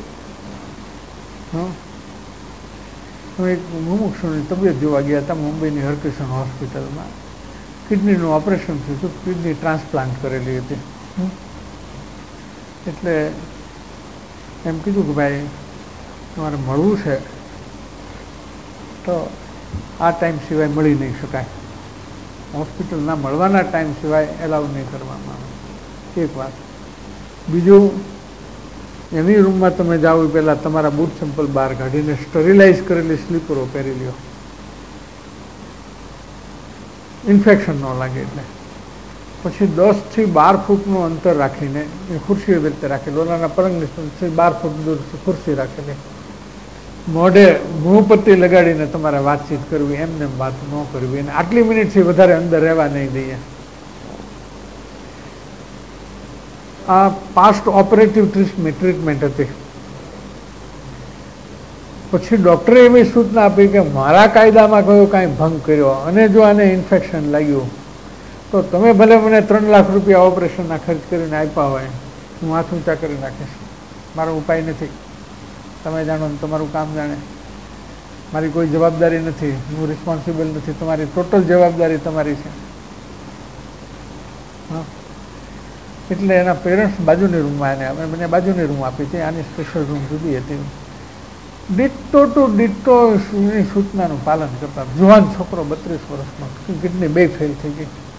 એક મુમુક્ષુની તબિયત જોવા ગયા હતા મુંબઈની હરકિશન હોસ્પિટલમાં. કિડનીનું ઓપરેશન થયું હતું, કિડની ટ્રાન્સપ્લાન્ટ કરેલી હતી. એટલે એમ કીધું કે ભાઈ તમારે મળવું છે તો આ ટાઈમ સિવાય મળી નહીં શકાય. હોસ્પિટલના મળવાના ટાઈમ સિવાય એલાઉ નહીં કરવામાં આવે. એક વાત. બીજું, એની રૂમમાં તમે જાઓ પહેલાં તમારા બૂટ ચંપલ બહાર કાઢીને સ્ટરીલાઇઝ કરેલી સ્લીપરો પહેરી લ્યો, ઇન્ફેક્શન ન લાગે એટલે. પછી દસથી બાર ફૂટનું અંતર રાખીને એ ખુરશી એવી રીતે રાખેલી, ઓલાના પલંગની બાર ફૂટ દૂર ખુરશી રાખેલી, મોઢે મોંપટ્ટી લગાડીને તમારે વાતચીત કરવી, એમને વાત ન કરવી, અને આટલી મિનિટથી વધારે અંદર રહેવા નહીં દઈએ. આ પાસ્ટ ઓપરેટિવ ટ્રીટમેન્ટ હતી. પછી ડૉક્ટરે એવી સૂચના આપી કે મારા કાયદામાં કયો કાંઈ ભંગ કર્યો અને જો આને ઇન્ફેક્શન લાગ્યું તો તમે ભલે મને ત્રણ લાખ રૂપિયા ઓપરેશનના ખર્ચ કરીને આપ્યા હોય, હું હાથ ઊંચા કરી નાખીશ. મારો ઉપાય નથી, તમે જાણો ને તમારું કામ જાણે. મારી કોઈ જવાબદારી નથી, હું રિસ્પોન્સિબલ નથી. તમારી ટોટલ જવાબદારી તમારી છે. હા, એટલે એના પેરેન્ટ્સ બાજુની રૂમમાં એને અમે મને બાજુની રૂમ આપી હતી. આની સ્પેશિયલ રૂમ જુદી હતી. ડિટ્ટો ટુ ડિટ્ટો સૂચનાનું પાલન કરતા. જુવાન છોકરો બત્રીસ વર્ષમાં, કિડની બે ફેલ થઈ ગઈ.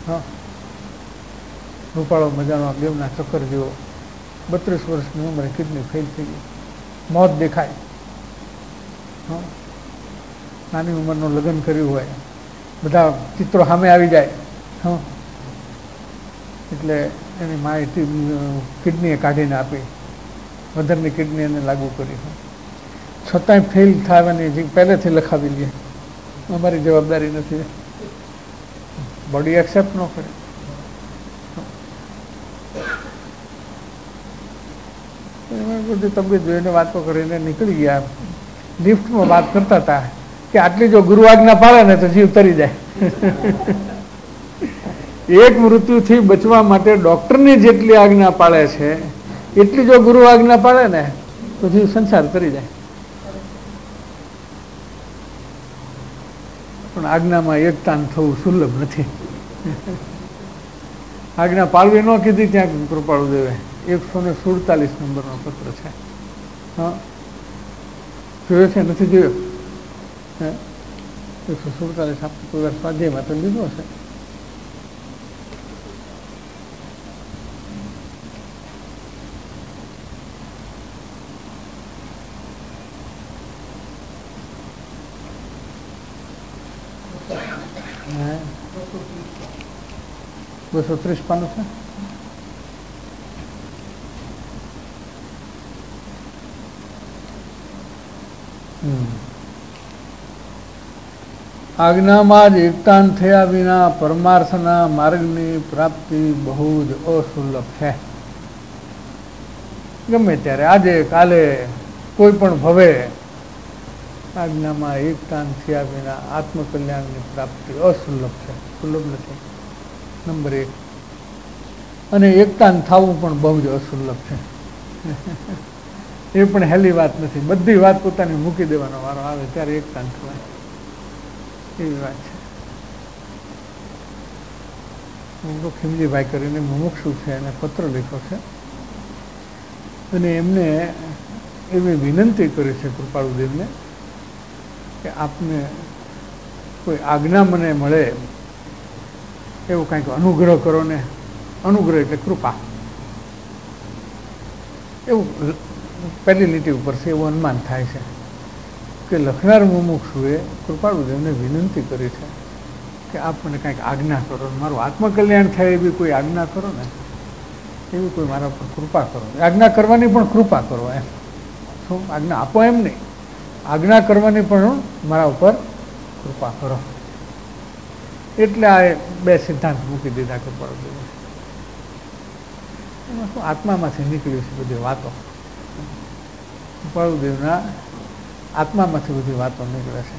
હા, રૂપાળો મજાનો દેવના ચક્કર જેવો, બત્રીસ વર્ષની ઉંમરે કિડની ફેલ થઈ ગઈ, મોત દેખાય. હા, નાની ઉંમરનું લગ્ન કર્યું હોય, બધા ચિત્રો સામે આવી જાય. હા, એટલે એની માએ કિડનીએ કાઢીને આપી, મધરની કિડની એને લાગુ કરી, છતાંય ફેલ થવાની પહેલેથી લખાવી લે, અમારી જવાબદારી નથી, બોડી એક્સેપ્ટ ન કરે. બધી તબિયત જોઈને વાતો કરીને નીકળી ગયા. લિફ્ટમાં વાત કરતા હતા કે આટલી જો ગુરુ આજ્ઞા પાડે ને તો જીવ તરી જાય. એક મૃત્યુથી બચવા માટે ડોક્ટરની જેટલી આજ્ઞા પાળે છે એટલી જો ગુરુ આજ્ઞા પાળે ને તો જીવ સંસાર તરી જાય. પણ આજ્ઞામાં એકતાન થવું સુલભ નથી. આજ્ઞા પાળવી ન કીધી ત્યાં કૃપાળુ દેવે એકસો ને સુડતાલીસ નંબરનો પત્ર છે. હા, જોયો છે? નથી જોયો? હે, એકસો સુડતાલીસ આપણે કોઈ વાર સ્વાધ્યાયમાં તો લીધો છે. બસો ત્રીસ પાનું છે. આજ્ઞામાં જ એકતાન થયા વિના પરમાર્થના માર્ગની પ્રાપ્તિ બહુ જ અસુલભ છે. ગમે ત્યારે, આજે કાલે, કોઈ પણ ભવે આજ્ઞામાં એકતાન થયા વિના આત્મકલ્યાણની પ્રાપ્તિ અસુલભ છે, સુલભ નથી. નંબર એક. અને એકતાન થવું પણ બહુ જ અસુલભ છે. એ પણ હેલી વાત નથી. બધી વાત પોતાની મૂકી દેવાનો વારો આવે ત્યારે એકતાન થવાય એવી વાત છે. હું તો ખીમજીભાઈ કરીને મુમુક્ષુ છે, એને પત્ર લખ્યો છે અને એમને એવી વિનંતી કરી છે કૃપાળુદેવને કે આપને કોઈ આજ્ઞા મને મળે એવું કંઈક અનુગ્રહ કરો ને. અનુગ્રહ એટલે કૃપા, એવું પહેલી લીટી ઉપર છે એવું અનુમાન થાય છે કે લખનાર મુમુક્ષુએ કૃપાળુદેવને વિનંતી કરી છે કે આપ મને કંઈક આજ્ઞા કરો, મારું આત્મકલ્યાણ થાય એવી કોઈ આજ્ઞા કરો ને, એવી કોઈ મારા ઉપર કૃપા કરો. આજ્ઞા કરવાની પણ કૃપા કરો. એમ શું આજ્ઞા આપો એમ નહીં, આજ્ઞા કરવાની પણ મારા ઉપર કૃપા કરો. એટલે આ બે સિદ્ધાંત મૂકી દીધા કૃપાળુદેવે. એમાં શું આત્મામાંથી નીકળી છે બધી વાતો. કૃપાળુદેવના આત્મામાંથી બધી વાતો નીકળે છે.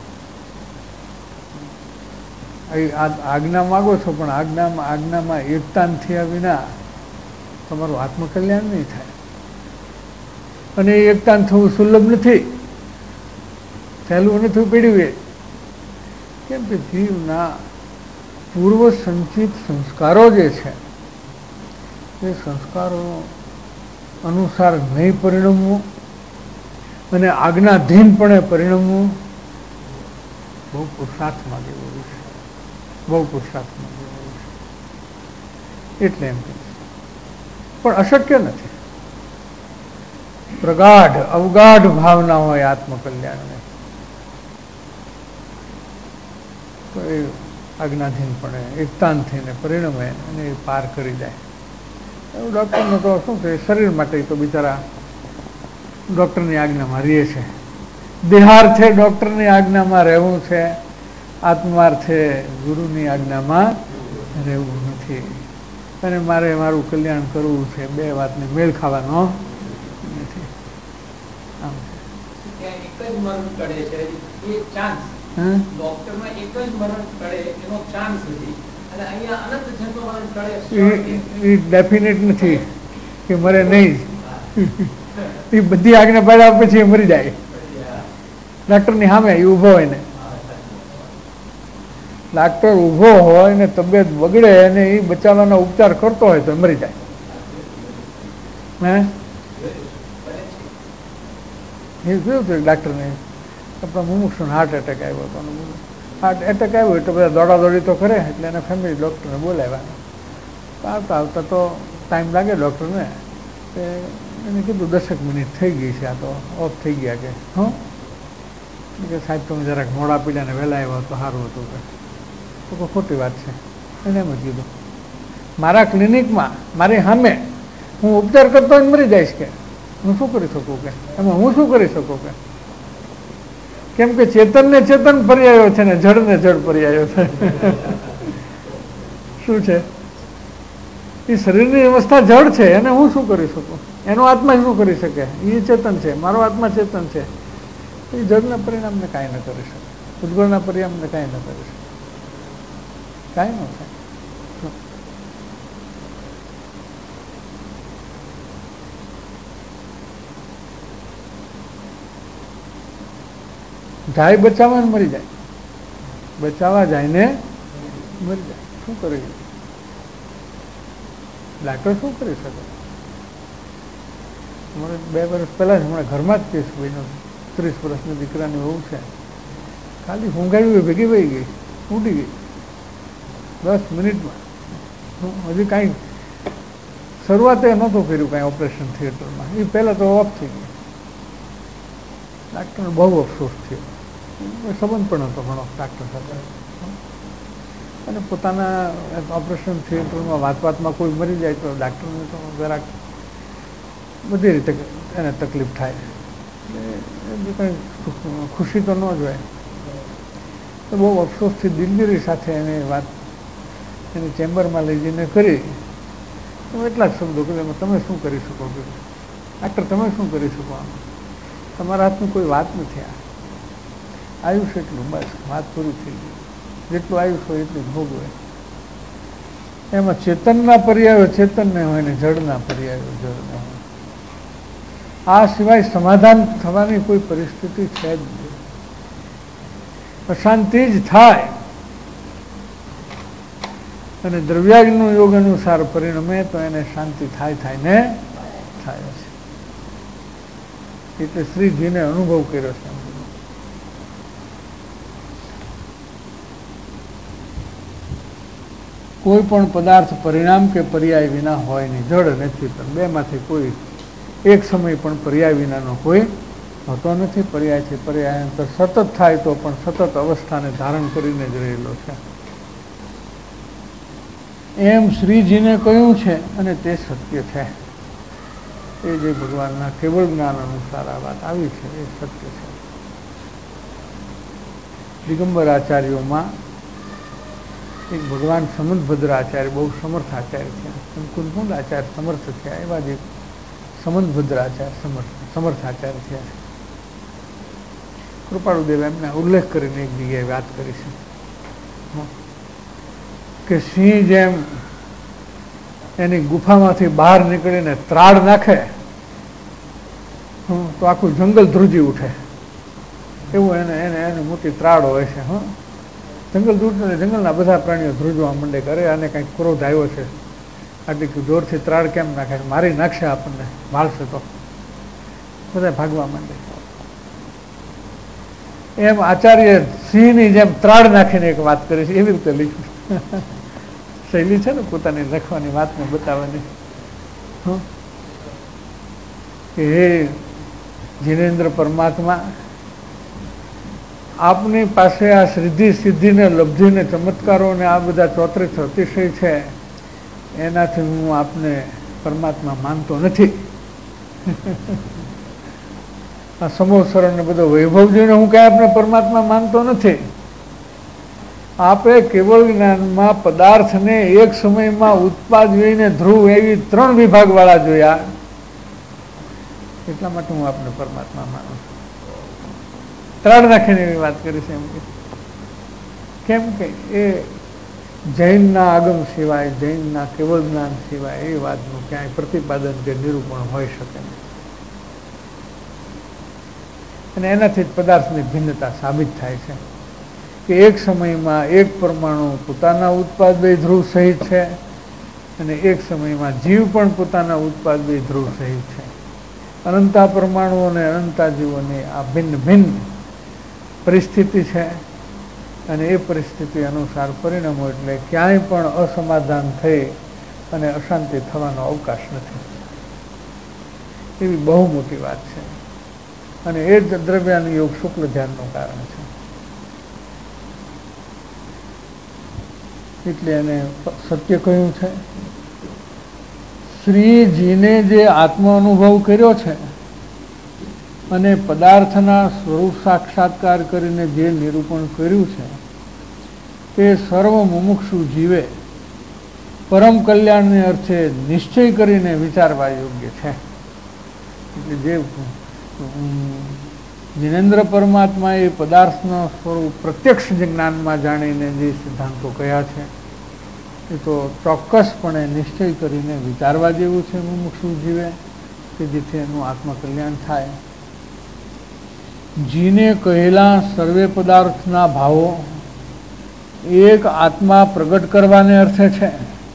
આજ્ઞા માગો છો પણ આજ્ઞામાં આજ્ઞામાં એકતાન થયા વિના તમારું આત્મકલ્યાણ નહીં થાય. અને એ એકતાન થવું સુલભ નથી, સહેલું નથી પડ્યું. કેમ કે જીવના પૂર્વ સંચિત સંસ્કારો જે છે એ સંસ્કારો અનુસાર નહીં પરિણમવું અને આજ્ઞાધીનપણે પરિણમવું બહુ પુરુષાર્થ માગે એવું છે. બહુ પુરુષાર્થ માગે એવું છે. એટલે એમ કે પણ અશક્ય નથી. પ્રગાઢ અવગાઢ ભાવના હોય આત્મકલ્યાણને તો એ આજ્ઞાધીનપણે એકતાન થઈને પરિણમે અને એ પાર કરી જાય. એવું ડૉક્ટરનું તો શું છે, શરીર માટે તો બિચારા ડૉક્ટરની આજ્ઞામાં રહે છે. દેહાર્થે ડૉક્ટરની આજ્ઞામાં રહેવું છે, આત્માર્થે ગુરુની આજ્ઞામાં રહેવું નથી. અને મારે મારું કલ્યાણ કરવું છે, બે વાતને મેળ ખાવાનો નથી. આમ છે. ડેફિનેટ નથી કે મરે નહીં. એ બધી આજ્ઞા પાડ્યા પછી એ મરી જાય. ડાક્ટરની સામે એ ઊભો હોય ને, ડાક્ટર ઊભો હોય ને તબિયત બગડે અને એ બચાવવાનો ઉપચાર કરતો હોય તો મરી જાય. હે એ કેવું થયું ડાક્ટરને? આપણા મુમુક્ષુને હાર્ટ એટેક આવ્યો હતો. હાર્ટ એટેક આવ્યો એટલે બધા દોડાદોડી તો કરે, એટલે એને ફેમિલી ડૉક્ટરને બોલાવ્યા. આવતા આવતા તો ટાઈમ લાગે ડૉક્ટરને, એને કીધું દસેક મિનિટ થઈ ગઈ છે, આ તો ઓફ થઈ ગયા કે હં કે સાહેબ તમે જરાક મોડા પીડ્યા ને વહેલા આવ્યા તો સારું હતું કે. તો કોઈ ખોટી વાત છે. એને એમ જ કીધું મારા ક્લિનિકમાં મારી સામે હું ઉપચાર કરતો હોય મરી જઈશ કે હું શું કરી શકું કે, એમાં હું શું કરી શકું કે, કેમ કે ચેતન ને ચેતન પર્યાયો છે ને જળ ને જળ પર્યાયો છે. શું છે એ શરીરની અવસ્થા જળ છે, એને હું શું કરી શકું, એનો આત્મા શું કરી શકે, એ ચેતન છે, મારો આત્મા ચેતન છે. એ જળના પરિણામને કાંઈ ન કરી શકે, ઉદ્ગળના પરિણામને કાંઈ ન કરી શકે, કાંઈ ન થાય. જાય બચાવવા ને મરી જાય, બચાવવા જાય ને મરી જાય. શું કરે ડાક્ટર શું કરી શકે? અમારે બે વર્ષ પહેલા જ હમણાં ઘરમાં જ કેસ બન્યો, ત્રીસ વર્ષની દીકરાની વહુ છે, ખાલી ઊંઘાવી ભેગી વહી ગઈ, ઉડી ગઈ દસ મિનિટમાં. હજી કાંઈ શરૂઆતે નહોતું કર્યું કાંઈ ઓપરેશન થિયેટરમાં, એ પહેલાં તો ઓફ થઈ ગઈ. ડાક્ટરને બહુ અફસોસ થયો, સંબંધ પણ હતો ઘણો ડાક્ટર સાથે, અને પોતાના ઓપરેશન થિયેટરમાં વાત વાતમાં કોઈ મરી જાય તો ડાક્ટરને તો જરાક બધી રીતે એને તકલીફ થાય, એટલે કંઈ ખુશી તો ન જ હોય. તો બહુ અફસોસથી દિલગીરી સાથે એને વાત એની ચેમ્બરમાં લઈ જઈને કરી. હું એટલા જ શબ્દો કે તમે શું કરી શકો કે ડાક્ટર તમે શું કરી શકો, આમાં તમારા હાથની કોઈ વાત નથી, આ આયુષ એટલું બસ વાત પૂરી થઈ ગઈ, જેટલું આયુષ હોય એટલું ભોગવે. એમાં ચેતનના પર્યાયો ચેતનને હોય ને જળના પર્યાયો જળને હોય. આ સિવાય સમાધાન થવાની કોઈ પરિસ્થિતિ છે જ નહીં. અશાંતિ જ થાય, અને દ્રવ્યાગ્નિ યોગ અનુસાર પરિણમે તો એને શાંતિ થાય થાય ને થાય છે. એટલે શ્રીજીને અનુભવ કર્યો છે. કોઈ પણ પદાર્થ પરિણામ કે પર્યાય વિના હોય નહીં, જળ અને ચેતન બે માંથી કોઈ એક સમય પણ પર્યાય વિનાનો કોઈ હોતો નથી. પર્યાય છે પર્યાયાંતર સતત થાય તો પણ સતત અવસ્થાને ધારણ કરીને જ રહેલો છે, એમ શ્રીજીને કહ્યું છે, અને તે સત્ય છે. એ જે ભગવાનના કેવળ જ્ઞાન અનુસાર આ વાત આવી છે એ સત્ય છે. દિગંબર આચાર્યોમાં એક ભગવાન સમંતભદ્ર આચાર્ય, બહુ સમર્થ આચાર્ય છે, કુંકુંદ આચાર્ય સમર્થ થયા, એવા જ એક સમંતભદ્ર આચાર્ય સમર્થ સમર્થ આચાર્ય થયા. કૃપાળુદેવ એમને ઉલ્લેખ કરીને એક જગ્યાએ વાત કરી છે કે સિંહ જેમ એની ગુફામાંથી બહાર નીકળીને ત્રાડ નાખે તો આખું જંગલ ધ્રુજી ઉઠે, એવું એને એને એને મોટી ત્રાડ હોય છે. હા, જંગલ ધ્રુજને જંગલના બધા પ્રાણીઓ ધ્રુજવા માંડે, કરે અને કંઈક ક્રોધ આવ્યો છે, આટલી જોરથી ત્રાડ કેમ નાખે, મારી નાખશે આપણને, મારશે તો બધા ભાગવા માંડે. એમ આચાર્ય સિંહની જેમ ત્રાડ નાખીને એક વાત કરી છે, એવી રીતે લીધું. શૈલી છે ને પોતાની લખવાની વાતને બતાવવાની. કે હે જીનેન્દ્ર પરમાત્મા, આપની પાસે આ સિદ્ધિ સિદ્ધિને લબ્ધિને ચમત્કારો ને આ બધા ચોત્રીસ અતિશય છે, એનાથી હું આપને પરમાત્મા માનતો નથી. આ સમોસરણ ને બધો વૈભવ જોઈને હું કઈ આપને પરમાત્મા માનતો નથી. આપે કેવળ જ્ઞાનમાં પદાર્થને એક સમયમાં ઉત્પાદ જોઈને ધ્રુવ એવી ત્રણ વિભાગ વાળા જોયા, એટલા માટે હું આપને પરમાત્મા માનું છું. ત્રાડ નાખીને એવી વાત કરી છે. એમ કે કેમ કે એ જૈનના આગમ સિવાય, જૈનના કેવળ જ્ઞાન સિવાય એ વાતનું ક્યાંય પ્રતિપાદન કે નિરૂપણ હોઈ શકે નહીં, અને એનાથી જ પદાર્થની ભિન્નતા સાબિત થાય છે કે એક સમયમાં એક પરમાણુ પોતાના ઉત્પાદ બે ધ્રુવ સહિત છે, અને એક સમયમાં જીવ પણ પોતાના ઉત્પાદ બે ધ્રુવ સહિત છે. અનંતા પરમાણુઓ અને અનંતા જીવોની આ ભિન્ન ભિન્ન પરિસ્થિતિ છે, અને એ પરિસ્થિતિ અનુસાર પરિણમો એટલે ક્યાંય પણ અસમાધાન થઈ અને અશાંતિ થવાનો અવકાશ નથી. એવી બહુ મોટી વાત છે અને એ જ દ્રવ્યાન યોગ શુક્લ ધ્યાનનું કારણ છે. એટલે એને સત્ય કહ્યું છે. શ્રીજીને જે આત્મ અનુભવ કર્યો છે અને પદાર્થના સ્વરૂપ સાક્ષાત્કાર કરીને જે નિરૂપણ કર્યું છે તે સર્વ મુમુક્ષુ જીવે પરમ કલ્યાણને અર્થે નિશ્ચય કરીને વિચારવા યોગ્ય છે. એટલે જે જિનેન્દ્ર પરમાત્મા એ પદાર્થનો સ્વરૂપ પ્રત્યક્ષ જ્ઞાનમાં જાણીને જે સિદ્ધાંતો કયા છે એ તો ચોક્કસપણે નિશ્ચય કરીને વિચારવા જેવું છે મુમુક્ષુ જીવે, કે જેથી એનું આત્મકલ્યાણ થાય. જીને કહેલા સર્વે પદાર્થના ભાવો એક આત્મા પ્રગટ કરવાને અર્થે છે.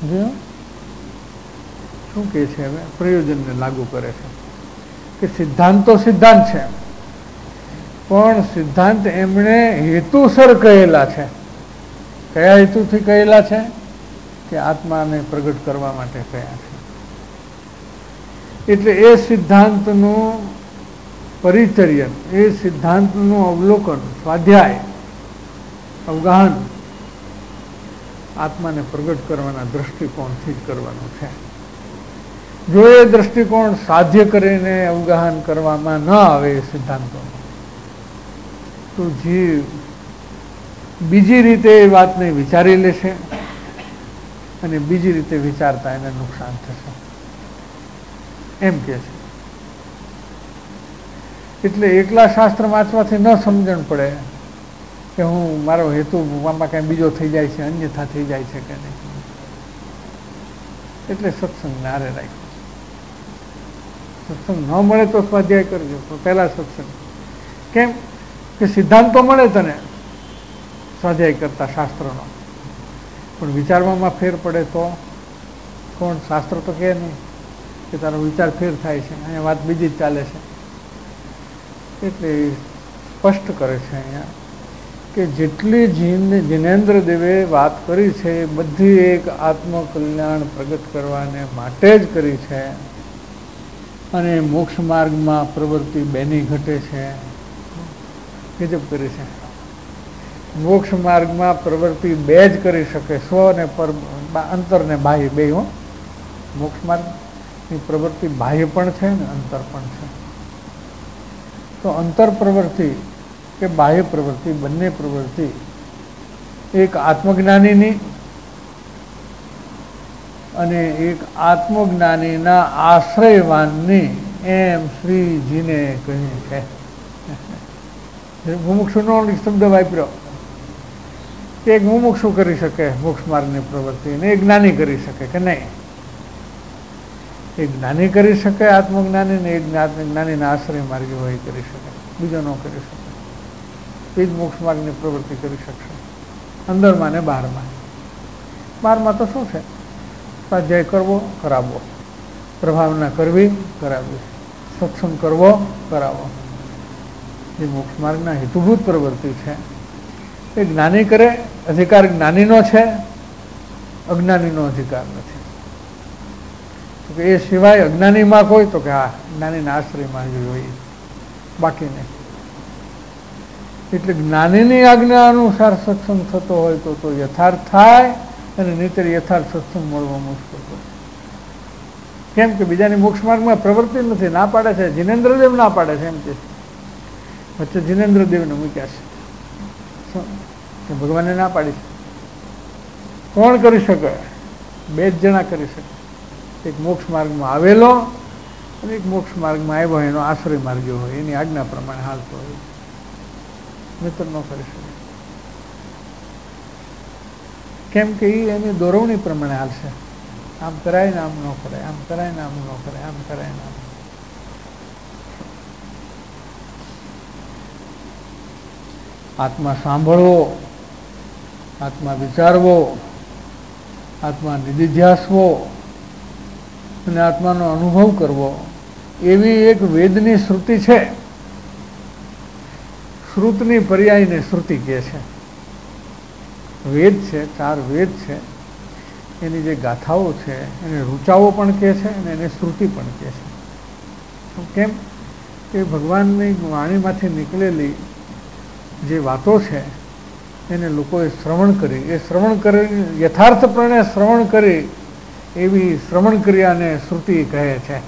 શું કે છે હવે પ્રયોજનને લાગુ કરે છે કે સિદ્ધાંત તો સિદ્ધાંત છે, પણ સિદ્ધાંત એમણે હેતુસર કહેલા છે. કયા હેતુથી કહેલા છે? કે આત્માને પ્રગટ કરવા માટે કયા છે. એટલે એ સિદ્ધાંતનું પરિચર્યન, એ સિદ્ધાંતનું અવલોકન, સ્વાધ્યાય, અવગાહન આત્માને પ્રગટ કરવાના દ્રષ્ટિકોણથી જ કરવાનું છે. જો એ દ્રષ્ટિકોણ સાધ્ય કરીને અવગાહન કરવામાં ન આવે એ સિદ્ધાંતોનું, તો જીવ બીજી રીતે એ વાતને વિચારી લેશે અને બીજી રીતે વિચારતા એને નુકસાન થશે એમ કે છે. એટલે એકલા શાસ્ત્ર વાંચવાથી ન સમજણ પડે કે હું મારો હેતુ આમાં કાંઈ બીજો થઈ જાય છે, અન્યથા થઈ જાય છે કે નહીં. એટલે સત્સંગને આરે રાખ્યો. સત્સંગ ન મળે તો સ્વાધ્યાય કરજો, તો પહેલા સત્સંગ. કેમ કે સિદ્ધાંત તો મળે તને સ્વાધ્યાય કરતા શાસ્ત્રનો, પણ વિચારવામાં ફેર પડે તો કોણ? શાસ્ત્ર તો કહે નહીં કે તારો વિચાર ફેર થાય છે, અહીંયા વાત બીજી જ ચાલે છે. એટલે સ્પષ્ટ કરે છે અહીંયા કે જેટલી જીન જિનેન્દ્ર દેવે વાત કરી છે એ બધી એક આત્મકલ્યાણ પ્રગટ કરવાને માટે જ કરી છે અને મોક્ષ માર્ગમાં પ્રવૃત્તિ બેની ઘટે છે. ગજબ કરી છે. મોક્ષ માર્ગમાં પ્રવૃત્તિ બે જ કરી શકે, સ્વ અને પર, અંતર ને બાહ્ય બે. હો, મોક્ષ માર્ગની પ્રવૃત્તિ બાહ્ય પણ છે ને અંતર પણ છે. તો અંતર પ્રવૃત્તિ કે બાહ્ય પ્રવૃત્તિ, બંને પ્રવૃત્તિ એક આત્મજ્ઞાનીની અને એક આત્મજ્ઞાનીના આશ્રયવાનની એમ શ્રીજીને કહ્યું છે. મુમુક્ષુનો શબ્દ વાપર્યો કે એક મુમુક્ષુ કરી શકે મોક્ષ માર્ગની પ્રવૃત્તિ ને એક જ્ઞાની કરી શકે કે નહીં? એક જ્ઞાની કરી શકે આત્મજ્ઞાની ને એક જ્ઞાનીના આશ્રય માર્ગી હોય કરી શકે, બીજો ન કરી શકે. એ જ મોક્ષ માર્ગની પ્રવૃત્તિ કરી શકશે અંદરમાં ને બહારમાં. બહારમાં તો શું છે? સ્વાધ્યાય કરવો, કરાવવો, પ્રભાવના કરવી, કરાવવી, સત્સંગ કરવો, કરાવવો. જે મોક્ષ માર્ગના હેતુભૂત પ્રવૃત્તિ છે એ જ્ઞાની કરે, અધિકાર જ્ઞાનીનો છે, અજ્ઞાનીનો અધિકાર નથી. એ સિવાય અજ્ઞાનીમાં કોઈ તો કે હા જ્ઞાનીના આશ્રયમાં હોય, બાકી નહીં. એટલે જ્ઞાનીની આજ્ઞા અનુસાર સત્સંગ થતો હોય તો તો યથાર્થ થાય અને નહીંતર યથાર્થ સત્સંગ મળવો મુશ્કેલ પડે. કેમ કે બીજાની મોક્ષ માર્ગમાં પ્રવૃત્તિ નથી, ના પાડે છે. જિનેન્દ્રદેવ ના પાડે છે એમ કે વચ્ચે જિનેન્દ્રદેવને મૂક્યા છે, ભગવાને ના પાડી છે. કોણ કરી શકે? બે જ જણા કરી શકે. એક મોક્ષ માર્ગમાં આવેલો અને એક મોક્ષ માર્ગમાં આવ્યો એનો આશ્રય માર્ગ્યો હોય, એની આજ્ઞા પ્રમાણે હાલતો હોય, મિત્ર ન કરી શકે. કેમ કે એ એની દોરવણી પ્રમાણે હાલશે. આમ કરાય ને આમ ન કરાય, આમ કરાય ને આમ ન કરાય, આમ કરાય ને આમ. આત્મા સાંભળવો, આત્મા વિચારવો, આત્મા નિધિધ્યાસવો અને આત્માનો અનુભવ કરવો એવી એક વેદની શ્રુતિ છે. શ્રુતની પર્યાયને શ્રુતિ કહે છે. વેદ છે, ચાર વેદ છે, એની જે ગાથાઓ છે એને ઋચાઓ પણ કહે છે અને એને શ્રુતિ પણ કહે છે. કેમ કે ભગવાનની વાણીમાંથી નીકળેલી જે વાતો છે એને લોકોએ શ્રવણ કરી, એ શ્રવણ કરી યથાર્થપણે શ્રવણ કરી એવી શ્રવણ ક્રિયાને શ્રુતિ કહે છે.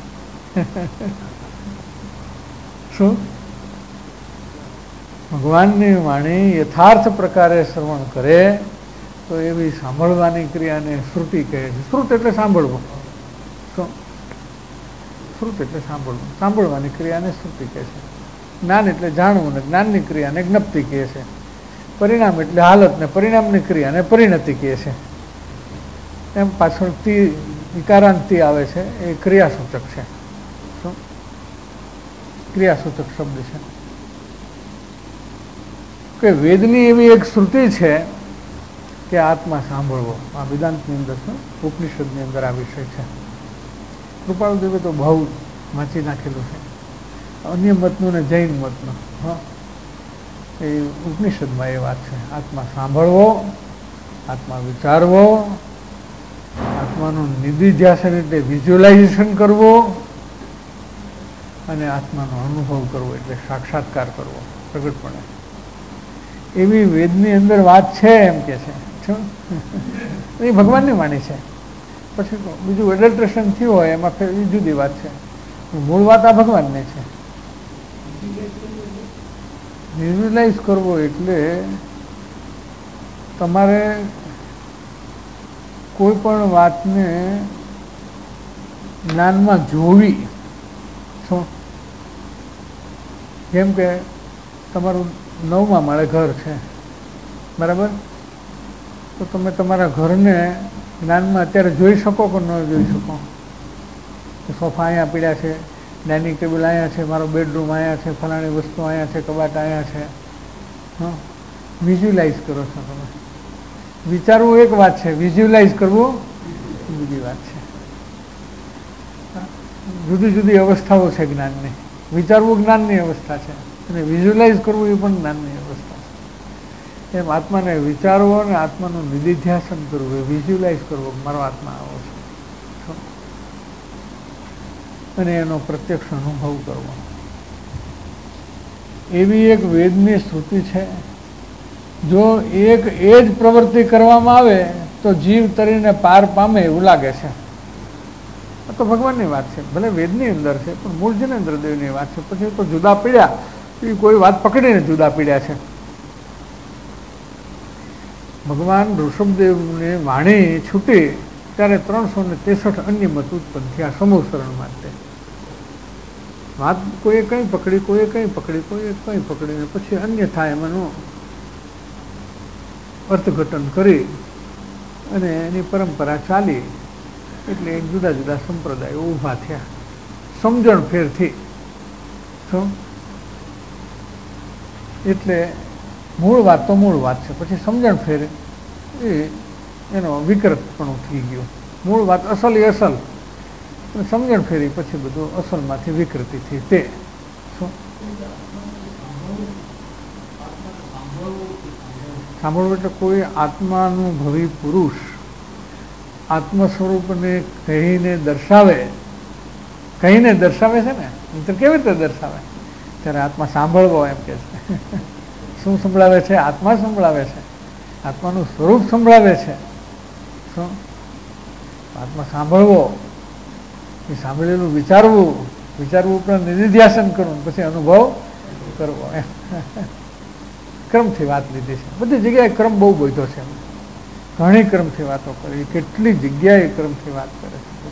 શું? ભગવાનની વાણી યથાર્થ પ્રકારે શ્રવણ કરે તો એવી સાંભળવાની ક્રિયાને શ્રુતિ કહે છે. શ્રુત એટલે સાંભળવું. શું? શ્રુત એટલે સાંભળવું, સાંભળવાની ક્રિયાને શ્રુતિ કહે છે. જ્ઞાન એટલે જાણવું ને જ્ઞાનની ક્રિયાને જ્ઞપ્તિ કહે છે. પરિણામ એટલે હાલત ને પરિણામની ક્રિયાને પરિણતિ કહે છે. એમ પાછળ તી વિકારાંતિ આવે છે એ ક્રિયાસૂચક છે. શું? ક્રિયાસૂચક શબ્દ છે કે વેદની એવી એક શ્રુતિ છે કે આત્મા સાંભળવો. આ વેદાંતની અંદર છે, ઉપનિષદની અંદર આ વિષય છે. કૃપાળુદેવે તો બહુ વાંચી નાખેલું છે, અન્ય મતનું ને જૈન મતનું. હા, એ ઉપનિષદમાં એ વાત છે. આત્મા સાંભળવો, આત્મા વિચારવો, આત્માનું નિધિધ્યાસન એટલે વિઝ્યુલાઇઝેશન કરવો અને આત્માનો અનુભવ કરવો એટલે સાક્ષાત્કાર કરવો પ્રગટપણે. એવી વેદની અંદર વાત છે એમ કે છે. એ ભગવાનની વાણી છે. પછી બીજું એડલ્ટ્રેશન થયું હોય એમાં ફેર જુદી વાત છે. મૂળ વાત આ ભગવાનની છે. વિઝ્યુલાઇઝ કરવો એટલે તમારે કોઈ પણ વાતને જ્ઞાનમાં જોવી. શું? જેમ કે તમારું નવમા માળે ઘર છે, બરાબર? તો તમે તમારા ઘરને જ્ઞાનમાં અત્યારે જોઈ શકો કે ન જોઈ શકો? સોફા અહીંયા પીડ્યા છે, ડાઇનિંગ ટેબલ અહીંયા છે, મારો બેડરૂમ અહીંયા છે, ફલાણી વસ્તુ અહીંયા છે, કબાટ અહીંયા છે. હા, વિઝ્યુલાઇઝ કરો છો તમે. વિચારવું એક વાત છે, વિઝ્યુલાઇઝ કરવું બીજી વાત છે. જુદી જુદી અવસ્થાઓ છે જ્ઞાનની. વિચારવું જ્ઞાનની અવસ્થા છે અને વિઝ્યુલાઇઝ કરવું એ પણ જ્ઞાનની અવસ્થા છે. એમ આત્માને વિચારવો અને આત્માનું નિધિધ્યાસન કરવું, એ વિઝ્યુલાઇઝ કરવો, મારો આત્મા આવો છે અને એનો પ્રત્યક્ષ અનુભવ કરવો. એવી એક વેદની શ્રુતિ છે. જો એક એ જ પ્રવૃત્તિ કરવામાં આવે તો જીવ તરીને પાર પામે એવું લાગે છે. આ તો ભગવાનની વાત છે, ભલે વેદની અંદર છે પણ મૂળ જિનેન્દ્ર દેવની વાત છે. પછી તો જુદા પીડ્યા, એ કોઈ વાત પકડીને જુદા પીડ્યા છે. ભગવાન ઋષભદેવની વાણી છૂટી ત્યારે ત્રણસો ને ત્રેસઠ અન્ય મત ઉત્પન્ન થયા સમૂહસરણ માટે. વાત કોઈએ કંઈ પકડી, કોઈએ કંઈ પકડી, કોઈએ કંઈ પકડીને પછી અન્યથા એમાંનું અર્થઘટન કરી અને એની પરંપરા ચાલી એટલે એક જુદા જુદા સંપ્રદાયો ઊભા થયા સમજણ ફેરથી. શું? એટલે મૂળ વાત તો મૂળ વાત છે, પછી સમજણ ફેર એ એનો વિકૃતપણું થઈ ગયો. મૂળ વાત અસલ એ અસલ, સમજણ ફેરી પછી બધું અસલમાંથી વિકૃતિ થઈ. તે શું? સાંભળવું એટલે કોઈ આત્માનુભવી પુરુષ આત્મ સ્વરૂપને કહીને દર્શાવે, કહીને દર્શાવે છે ને, તો કેવી રીતે દર્શાવે? ત્યારે આત્મા સાંભળવો એમ કે છે. શું સંભળાવે છે? આત્મા સંભળાવે છે, આત્માનું સ્વરૂપ સંભળાવે છે. શું? આત્મા સાંભળવો, એ સાંભળેલું વિચારવું, વિચારવું ઉપરાંત નિધિધ્યાસન કરવું, પછી અનુભવ કરવો. એમ ક્રમથી વાત લીધી છે. બધી જગ્યાએ ક્રમ બહુ બધો છે, ઘણી ક્રમથી વાતો કરી, કેટલી જગ્યાએ ક્રમથી વાત કરે છે.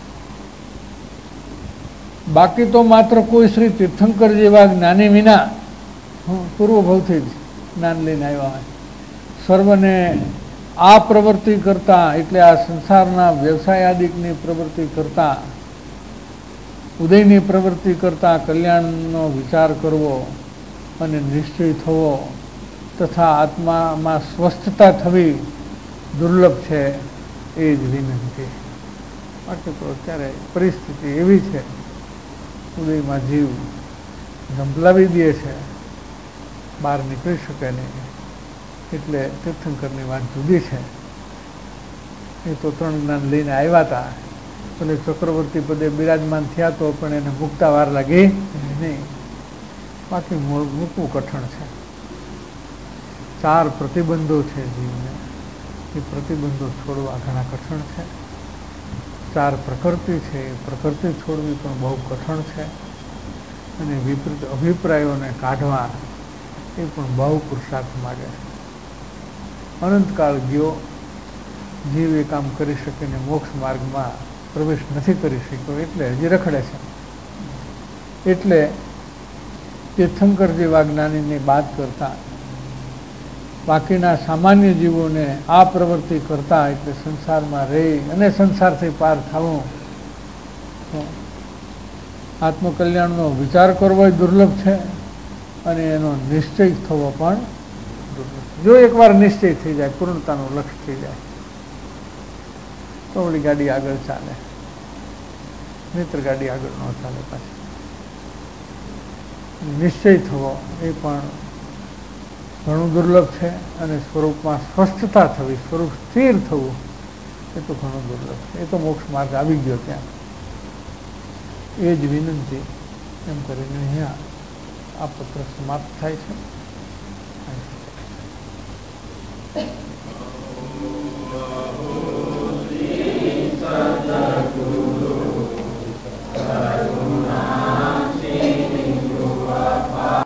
બાકી તો માત્ર કોઈ શ્રી તીર્થંકર જેવા જ્ઞાની વિના પૂર્વભાવથી જ જ્ઞાન લઈને આવ્યા હોય, સર્વને આ પ્રવૃત્તિ કરતા એટલે આ સંસારના વ્યવસાયાદિકની પ્રવૃત્તિ કરતા, ઉદયની પ્રવૃત્તિ કરતા કલ્યાણનો વિચાર કરવો અને નિશ્ચય થવો તથા આત્મામાં સ્વસ્થતા થવી દુર્લભ છે એ જ વિનંતી. માટે તો અત્યારે પરિસ્થિતિ એવી છે, ઉદયમાં જીવ ઝંપલાવી દે છે, બહાર નીકળી શકે નહીં. એટલે તીર્થંકરની વાત જુદી છે. એ તો ત્રણ જ્ઞાન લઈને આવ્યા હતા, એટલે ચક્રવર્તી પદે બિરાજમાન થયા તો પણ એને મૂકતા વાર લાગી નહીં. બાકી મૂકવું કઠણ છે. ચાર પ્રતિબંધો છે જીવને, એ પ્રતિબંધો છોડવા ઘણા કઠણ છે. ચાર પ્રકૃતિ છે, એ પ્રકૃતિ છોડવી પણ બહુ કઠણ છે. અને વિપરીત અભિપ્રાયોને કાઢવા એ પણ બહુ પુરુષાર્થ માગે છે. અનંતકાળ ગયો, જીવ એ કામ કરી શકીને મોક્ષ માર્ગમાં પ્રવેશ નથી કરી શક્યો, એટલે હજી રખડે છે. એટલે તીર્થંકર જેવા જ્ઞાનીને બાદ કરતા બાકીના સામાન્ય જીવોને આ પ્રવૃત્તિ કરતા, એટલે સંસારમાં રહી અને સંસારથી પાર થવું, આત્મકલ્યાણનો વિચાર કરવો એ દુર્લભ છે અને એનો નિશ્ચય થવો પણ દુર્લભ છે. જો એકવાર નિશ્ચય થઈ જાય, પૂર્ણતાનું લક્ષ્ય થઈ જાય, તો ઓલી ગાડી આગળ ચાલે, મિત્ર ગાડી આગળ ન ચાલે. પાછી નિશ્ચય થવો એ પણ ઘણું દુર્લભ છે, અને સ્વરૂપમાં સ્વસ્થતા થવી, સ્વરૂપ સ્થિર થવું એ તો ઘણું દુર્લભ છે. એ તો મોક્ષ માર્ગ આવી ગયો ત્યાં. એ જ વિનંતી એમ કરીને અહીંયા આ પત્ર સમાપ્ત થાય છે.